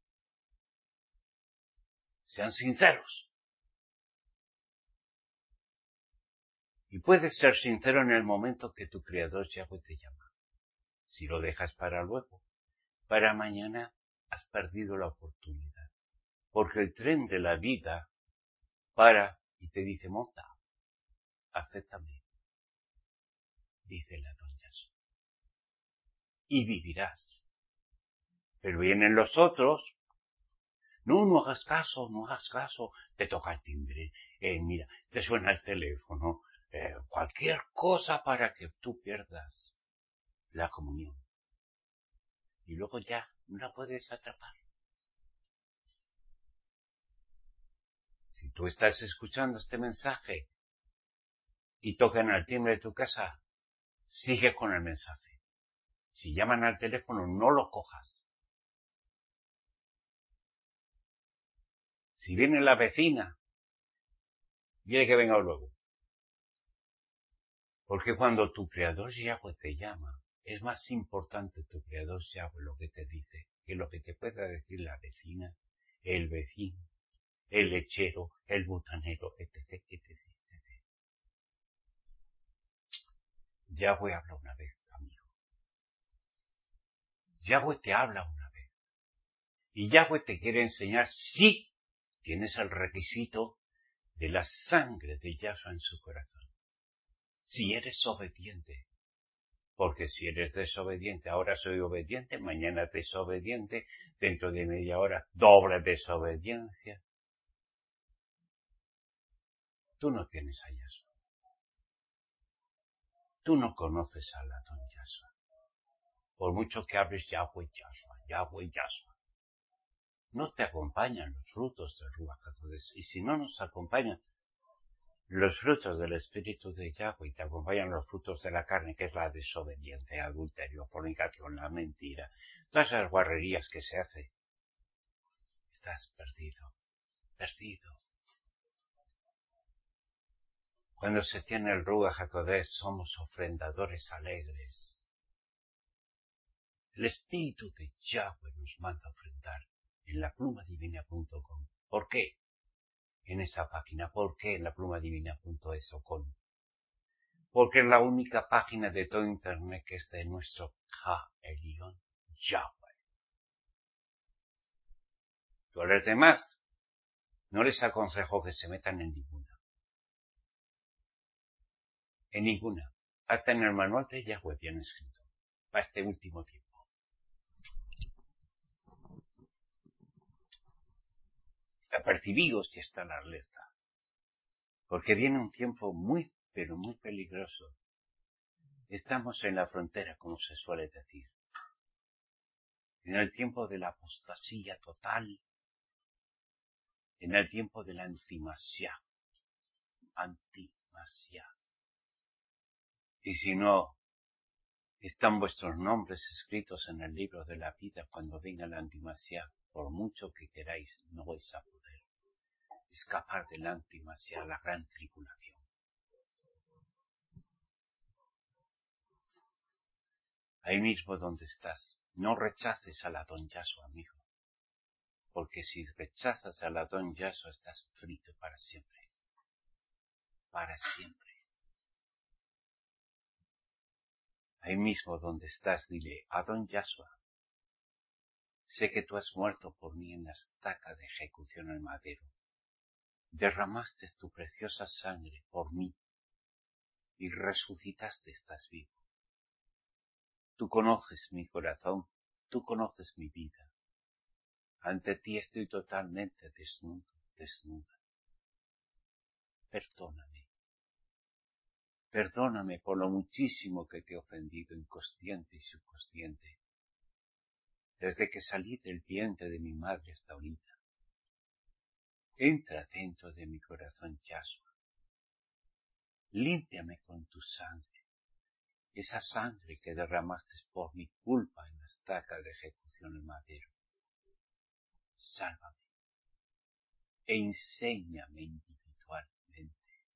Sean sinceros. Y puedes ser sincero en el momento que tu Creador Yahweh te llama. Si lo dejas para luego, para mañana, has perdido la oportunidad. Porque el tren de la vida para y te dice, monta, acéptame, dice la don Yahshua. Y vivirás. Pero vienen los otros. No, no hagas caso, no hagas caso. Te toca el timbre. Eh, mira, te suena el teléfono. Eh, cualquier cosa para que tú pierdas la comunión. Y luego ya no la puedes atrapar. Si tú estás escuchando este mensaje y tocan al timbre de tu casa, sigue con el mensaje. Si llaman al teléfono, no lo cojas. Si viene la vecina, dile que venga luego. Porque cuando tu Creador Yahweh te llama, es más importante tu Creador Yahweh lo que te dice que lo que te pueda decir la vecina, el vecino, el lechero, el botanero, etcétera, etcétera, etcétera. Yahweh habla una vez, amigo. Yahweh te habla una vez. Y Yahweh te quiere enseñar si tienes el requisito de la sangre de Yahshua en su corazón. Si eres obediente. Porque si eres desobediente, ahora soy obediente, mañana desobediente, dentro de media hora doble desobediencia. Tú no tienes a Yahshua. Tú no conoces a la don Yahshua. Por mucho que hables Yahweh, Yahshua, Yahweh, Yahshua. No te acompañan los frutos del Ruach HaKodesh. Y si no nos acompañan los frutos del Espíritu de Yahweh, te acompañan los frutos de la carne, que es la desobediencia, adulterio, fornicación, la mentira, todas esas guarrerías que se hacen. Estás perdido, perdido. Cuando se tiene el Ruach HaKodesh, somos ofrendadores alegres. El Espíritu de Yahweh nos manda a ofrendar en la pluma divina punto com. ¿Por qué? En esa página. ¿Por qué en la pluma divina punto es o com? Porque es la única página de todo Internet que es de nuestro Ha Elión Yahweh. Tú a los demás no les aconsejo que se metan en ninguna. En ninguna. Hasta en el manual de Yahweh viene escrito. Para este último tiempo. Apercibidos y está la alerta. Porque viene un tiempo muy, pero muy peligroso. Estamos en la frontera, como se suele decir. En el tiempo de la apostasía total. En el tiempo de la antimasía. Antimasía. Y si no Están vuestros nombres escritos en el libro de la vida cuando venga la antimasiá. Por mucho que queráis, no vais a poder escapar del antimasiá, la gran tribulación. Ahí mismo donde estás, no rechaces al Adón Yahshua, amigo. Porque si rechazas al Adón Yahshua, estás frito para siempre. Para siempre. Ahí mismo donde estás, dile, Adón Yahshua, sé que tú has muerto por mí en la estaca de ejecución en madero. Derramaste tu preciosa sangre por mí y resucitaste, estás vivo. Tú conoces mi corazón, tú conoces mi vida. Ante ti estoy totalmente desnudo, desnuda. Perdóname. Perdóname por lo muchísimo que te he ofendido, inconsciente y subconsciente, desde que salí del vientre de mi madre hasta ahorita. Entra dentro de mi corazón, Yahshua. Límpiame con tu sangre, esa sangre que derramaste por mi culpa en la estaca de ejecución en madero. Sálvame e enséñame individualmente.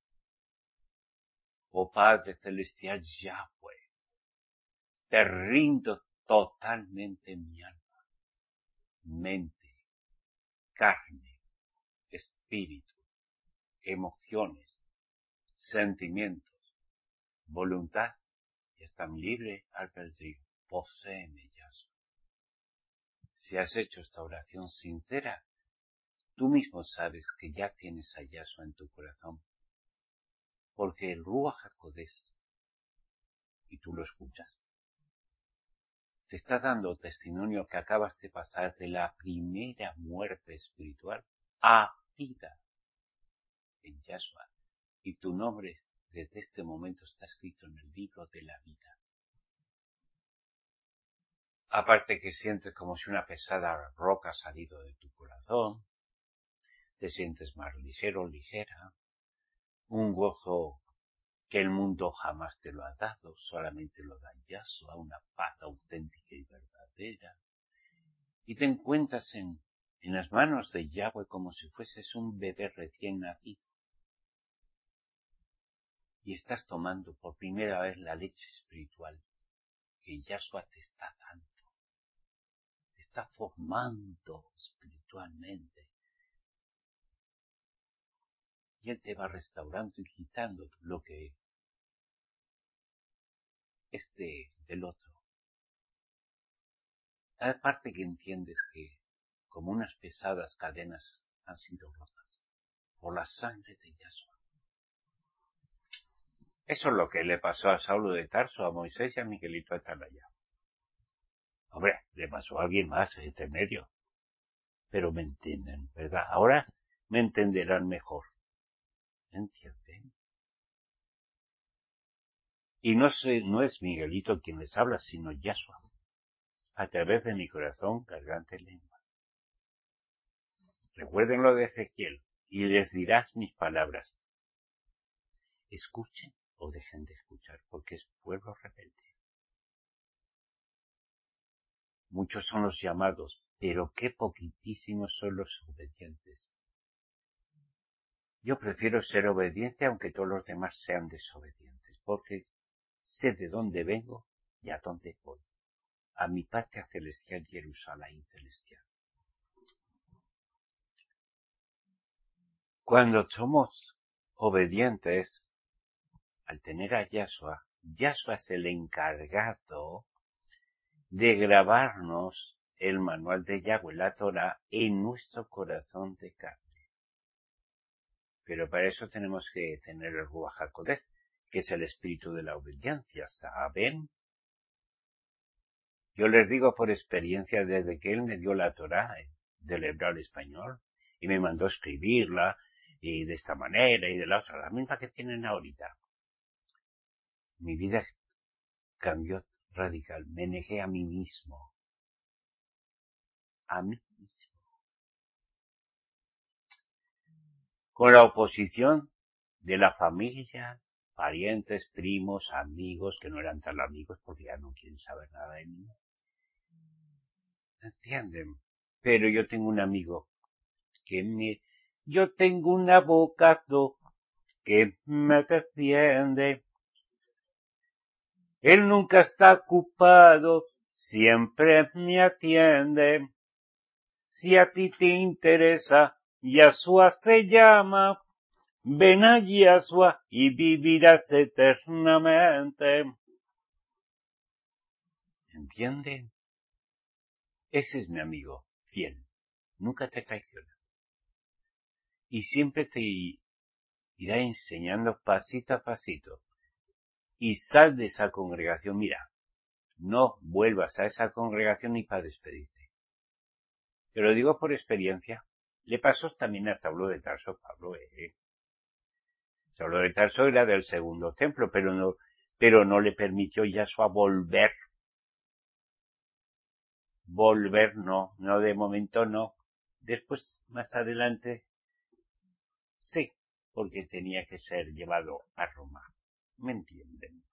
Oh Padre Celestial Yahweh, te rindo totalmente mi alma, mente, carne, espíritu, emociones, sentimientos, voluntad y hasta mi libre albedrío. Poséeme, Yahshua. Si has hecho esta oración sincera, tú mismo sabes que ya tienes a Yahshua en tu corazón, porque el Ruach HaKodesh, y tú lo escuchas, te está dando testimonio que acabas de pasar de la primera muerte espiritual a vida en Yahshua, y tu nombre desde este momento está escrito en el libro de la vida. Aparte que sientes como si una pesada roca ha salido de tu corazón, te sientes más ligero, ligera, un gozo que el mundo jamás te lo ha dado, solamente lo da Yahshua, una paz auténtica y verdadera, y te encuentras en, en las manos de Yahweh como si fueses un bebé recién nacido, y estás tomando por primera vez la leche espiritual que Yahshua te está dando, te está formando espiritualmente, y Él te va restaurando y quitando lo que es de, del otro. Aparte que entiendes que como unas pesadas cadenas han sido rotas por la sangre de Yahshua. Eso es lo que le pasó a Saulo de Tarso, a Moisés y a Miguelito Atalaya. Hombre, le pasó a alguien más en este medio. Pero me entienden, ¿verdad? Ahora me entenderán mejor. ¿Entienden? Y no, sé, no es Miguelito quien les habla, sino Yahshua, a través de mi corazón, garganta y lengua. Recuerden lo de Ezequiel, y les dirás mis palabras. Escuchen o dejen de escuchar, porque es pueblo rebelde. Muchos son los llamados, pero qué poquitísimos son los obedientes. Yo prefiero ser obediente aunque todos los demás sean desobedientes, porque sé de dónde vengo y a dónde voy. A mi patria celestial, Jerusalén celestial. Cuando somos obedientes, al tener a Yahshua, Yahshua es el encargado de grabarnos el manual de Yahweh, la Torah, en nuestro corazón de carne. Pero para eso tenemos que tener el Ruach HaKodesh, que es el espíritu de la obediencia, ¿saben? Yo les digo por experiencia, desde que él me dio la Torah del hebreo al español, y me mandó escribirla, y de esta manera y de la otra, la misma que tienen ahorita. Mi vida cambió radical, me negué a mí mismo. A mí mismo. Con la oposición de la familia, parientes, primos, amigos, que no eran tan amigos porque ya no quieren saber nada de mí. ¿Entienden? Pero yo tengo un amigo que me... Yo tengo un abogado que me defiende. Él nunca está ocupado, siempre me atiende. Si a ti te interesa, Yahshua se llama. Ven a Yahshua y vivirás eternamente. ¿Entienden? Ese es mi amigo, fiel. Nunca te traiciona. Y siempre te irá enseñando pasito a pasito. Y sal de esa congregación. Mira, no vuelvas a esa congregación ni para despedirte. Te lo digo por experiencia. Le pasó también a Saulo de Tarso, Pablo, eh. Saulo de Tarso era del segundo templo, pero no, pero no le permitió Yahshua volver. Volver no, no de momento no. Después, más adelante, sí, porque tenía que ser llevado a Roma. ¿Me entienden?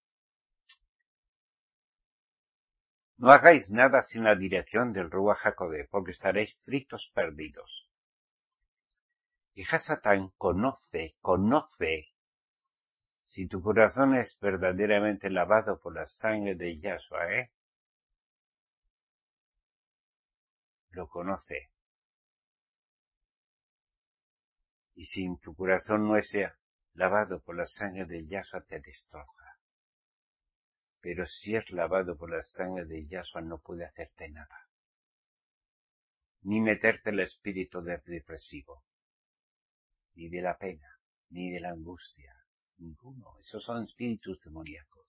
No hagáis nada sin la dirección del Ruach HaKodesh, porque estaréis fritos perdidos. Y Hasatán conoce, conoce, si tu corazón es verdaderamente lavado por la sangre de Yahshua, ¿eh? Lo conoce. Y si tu corazón no es lavado por la sangre de Yahshua, te destroza. Pero si es lavado por la sangre de Yahshua, no puede hacerte nada. Ni meterte el espíritu depresivo, ni de la pena, ni de la angustia. Ninguno. Esos son espíritus demoníacos.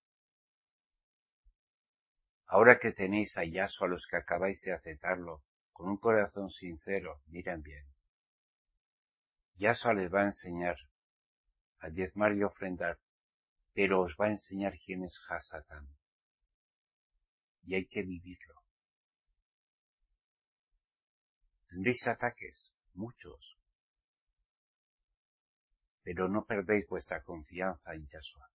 Ahora que tenéis a Yahshua, los que acabáis de aceptarlo, con un corazón sincero, miren bien. Yahshua les va a enseñar a diezmar y ofrendar, pero os va a enseñar quién es Hasatán. Y hay que vivirlo. Tendréis ataques, muchos, pero no perdéis vuestra confianza en Yahshua.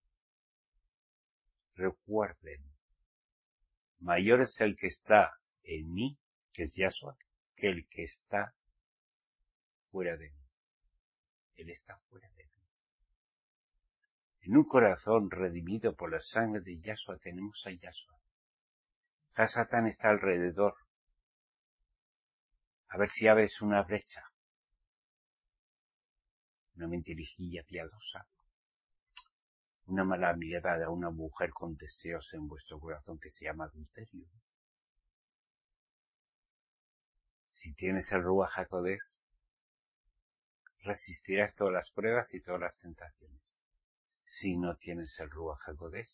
Recuerden, mayor es el que está en mí, que es Yahshua, que el que está fuera de mí. Él está fuera de mí. En un corazón redimido por la sangre de Yahshua tenemos a Yahshua. Hasatán está alrededor. A ver si abres una brecha. Una mentirijilla piadosa. Una mala mirada a una mujer con deseos en vuestro corazón que se llama adulterio. Si tienes el Ruach HaKodesh, resistirás todas las pruebas y todas las tentaciones. Si no tienes el Ruach HaKodesh,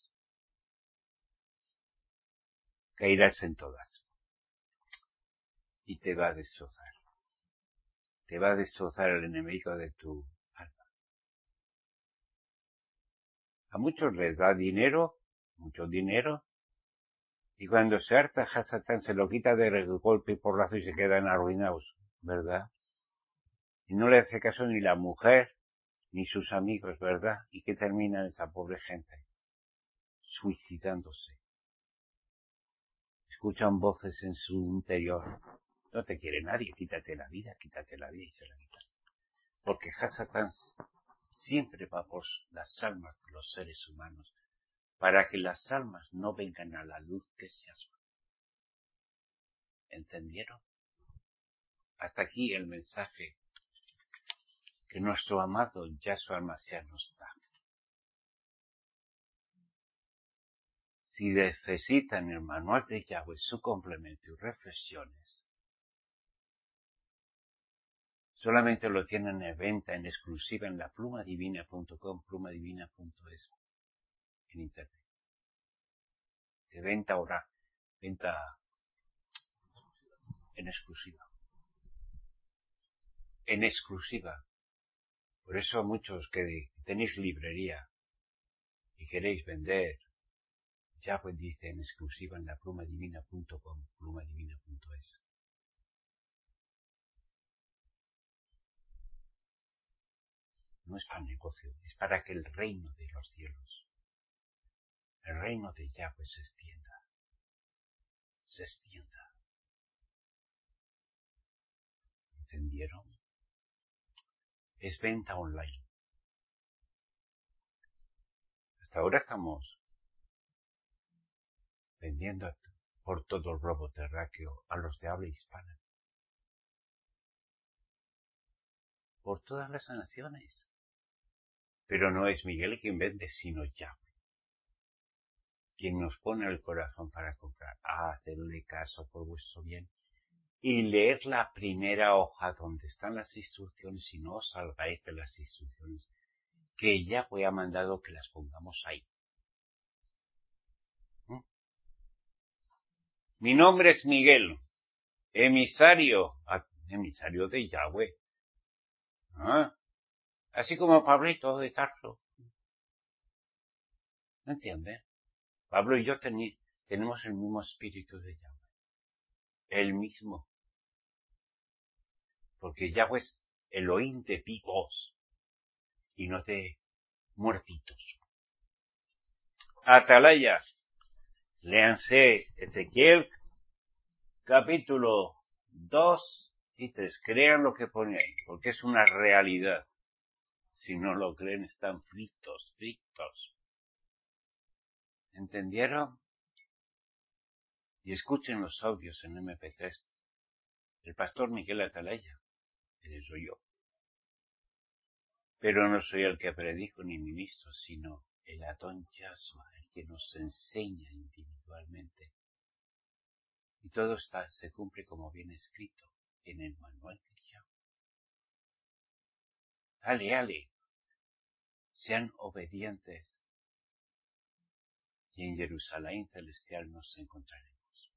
caerás en todas. Y te va a destrozar. Te va a destrozar el enemigo de tu alma. A muchos les da dinero, mucho dinero, y cuando se harta, Hasatán se lo quita de golpe y porrazo y se quedan arruinados, ¿verdad? Y no le hace caso ni la mujer, ni sus amigos, ¿verdad? ¿Y qué termina esa pobre gente? Suicidándose. Escuchan voces en su interior. No te quiere nadie, quítate la vida, quítate la vida y se la quitan. Porque Hasatán siempre va por las almas de los seres humanos, para que las almas no vengan a la luz que es Yahshua. ¿Entendieron? Hasta aquí el mensaje que nuestro amado Yahshua Mashiach nos da. Si necesitan el manual de Yahweh, su complemento y reflexiones, solamente lo tienen en venta en exclusiva en la pluma divina punto com, pluma divina punto es, en internet. De venta ahora, venta en exclusiva. En exclusiva. Por eso muchos que tenéis librería y queréis vender, Yahweh dice en exclusiva en la pluma divina punto com, pluma divina punto es. no es para negocio, es para que el reino de los cielos, el reino de Yahweh se extienda, se extienda. ¿Entendieron? Es venta online. Hasta ahora estamos vendiendo por todo el globo terráqueo a los de habla hispana. Por todas las naciones. Pero no es Miguel quien vende, sino Yahweh. Quien nos pone el corazón para comprar. Ah, hacerle caso por vuestro bien. Y leer la primera hoja donde están las instrucciones y no os salgáis de las instrucciones. Que Yahweh ha mandado que las pongamos ahí. ¿Mm? Mi nombre es Miguel, emisario, emisario de Yahweh. ¿Ah? Así como Pablito de Tarso. ¿No entiendes? Pablo y yo teni, tenemos el mismo espíritu de Yahweh. El mismo. Porque Yahweh es Elohim de vivos y no de muertitos. Atalaya. Léanse Ezequiel capítulo dos y tres. Crean lo que pone ahí, porque es una realidad. Si no lo creen, están fritos, fritos. ¿Entendieron? Y escuchen los audios en eme pe tres. El pastor Miguel Atalaya, ese soy yo. Pero no soy el que predico ni ministro, sino el Adón Yahshua, el que nos enseña individualmente. Y todo está, se cumple como viene escrito en el manual de Yahweh. Ale, ale, sean obedientes y en Jerusalén celestial nos encontraremos.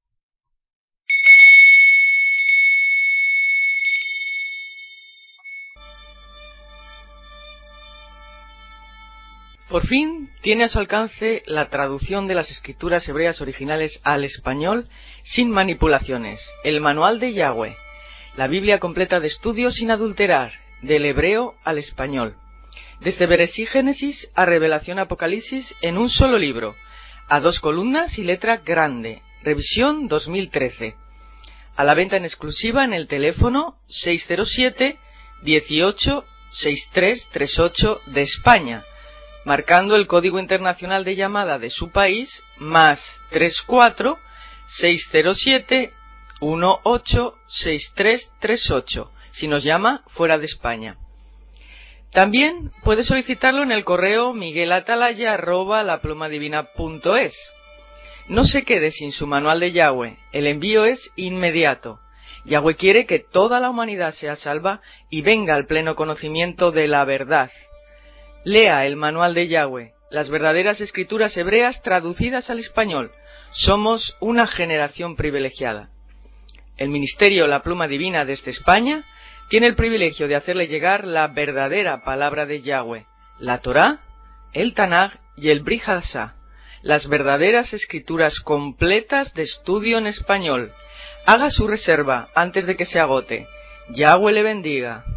Por fin tiene a su alcance la traducción de las escrituras hebreas originales al español sin manipulaciones, el Manual de Yahweh, la Biblia completa de estudio sin adulterar, del hebreo al español, desde Bereshí Génesis a Revelación Apocalipsis en un solo libro, a dos columnas y letra grande, revisión dos mil trece, a la venta en exclusiva en el teléfono seis cero siete, dieciocho, sesenta y tres treinta y ocho de España, marcando el código internacional de llamada de su país, más treinta y cuatro, seiscientos siete, dieciocho, sesenta y tres treinta y ocho, si nos llama fuera de España. También puede solicitarlo en el correo miguelatalaya arroba laplumadivina punto es. No se quede sin su manual de Yahweh, el envío es inmediato. Yahweh quiere que toda la humanidad sea salva y venga al pleno conocimiento de la verdad. Lea el manual de Yahweh, las verdaderas escrituras hebreas traducidas al español. Somos una generación privilegiada. El Ministerio La Pluma Divina desde España tiene el privilegio de hacerle llegar la verdadera palabra de Yahweh, la Torá, el Tanaj y el Brit Hadashah, las verdaderas escrituras completas de estudio en español. Haga su reserva antes de que se agote. Yahweh le bendiga.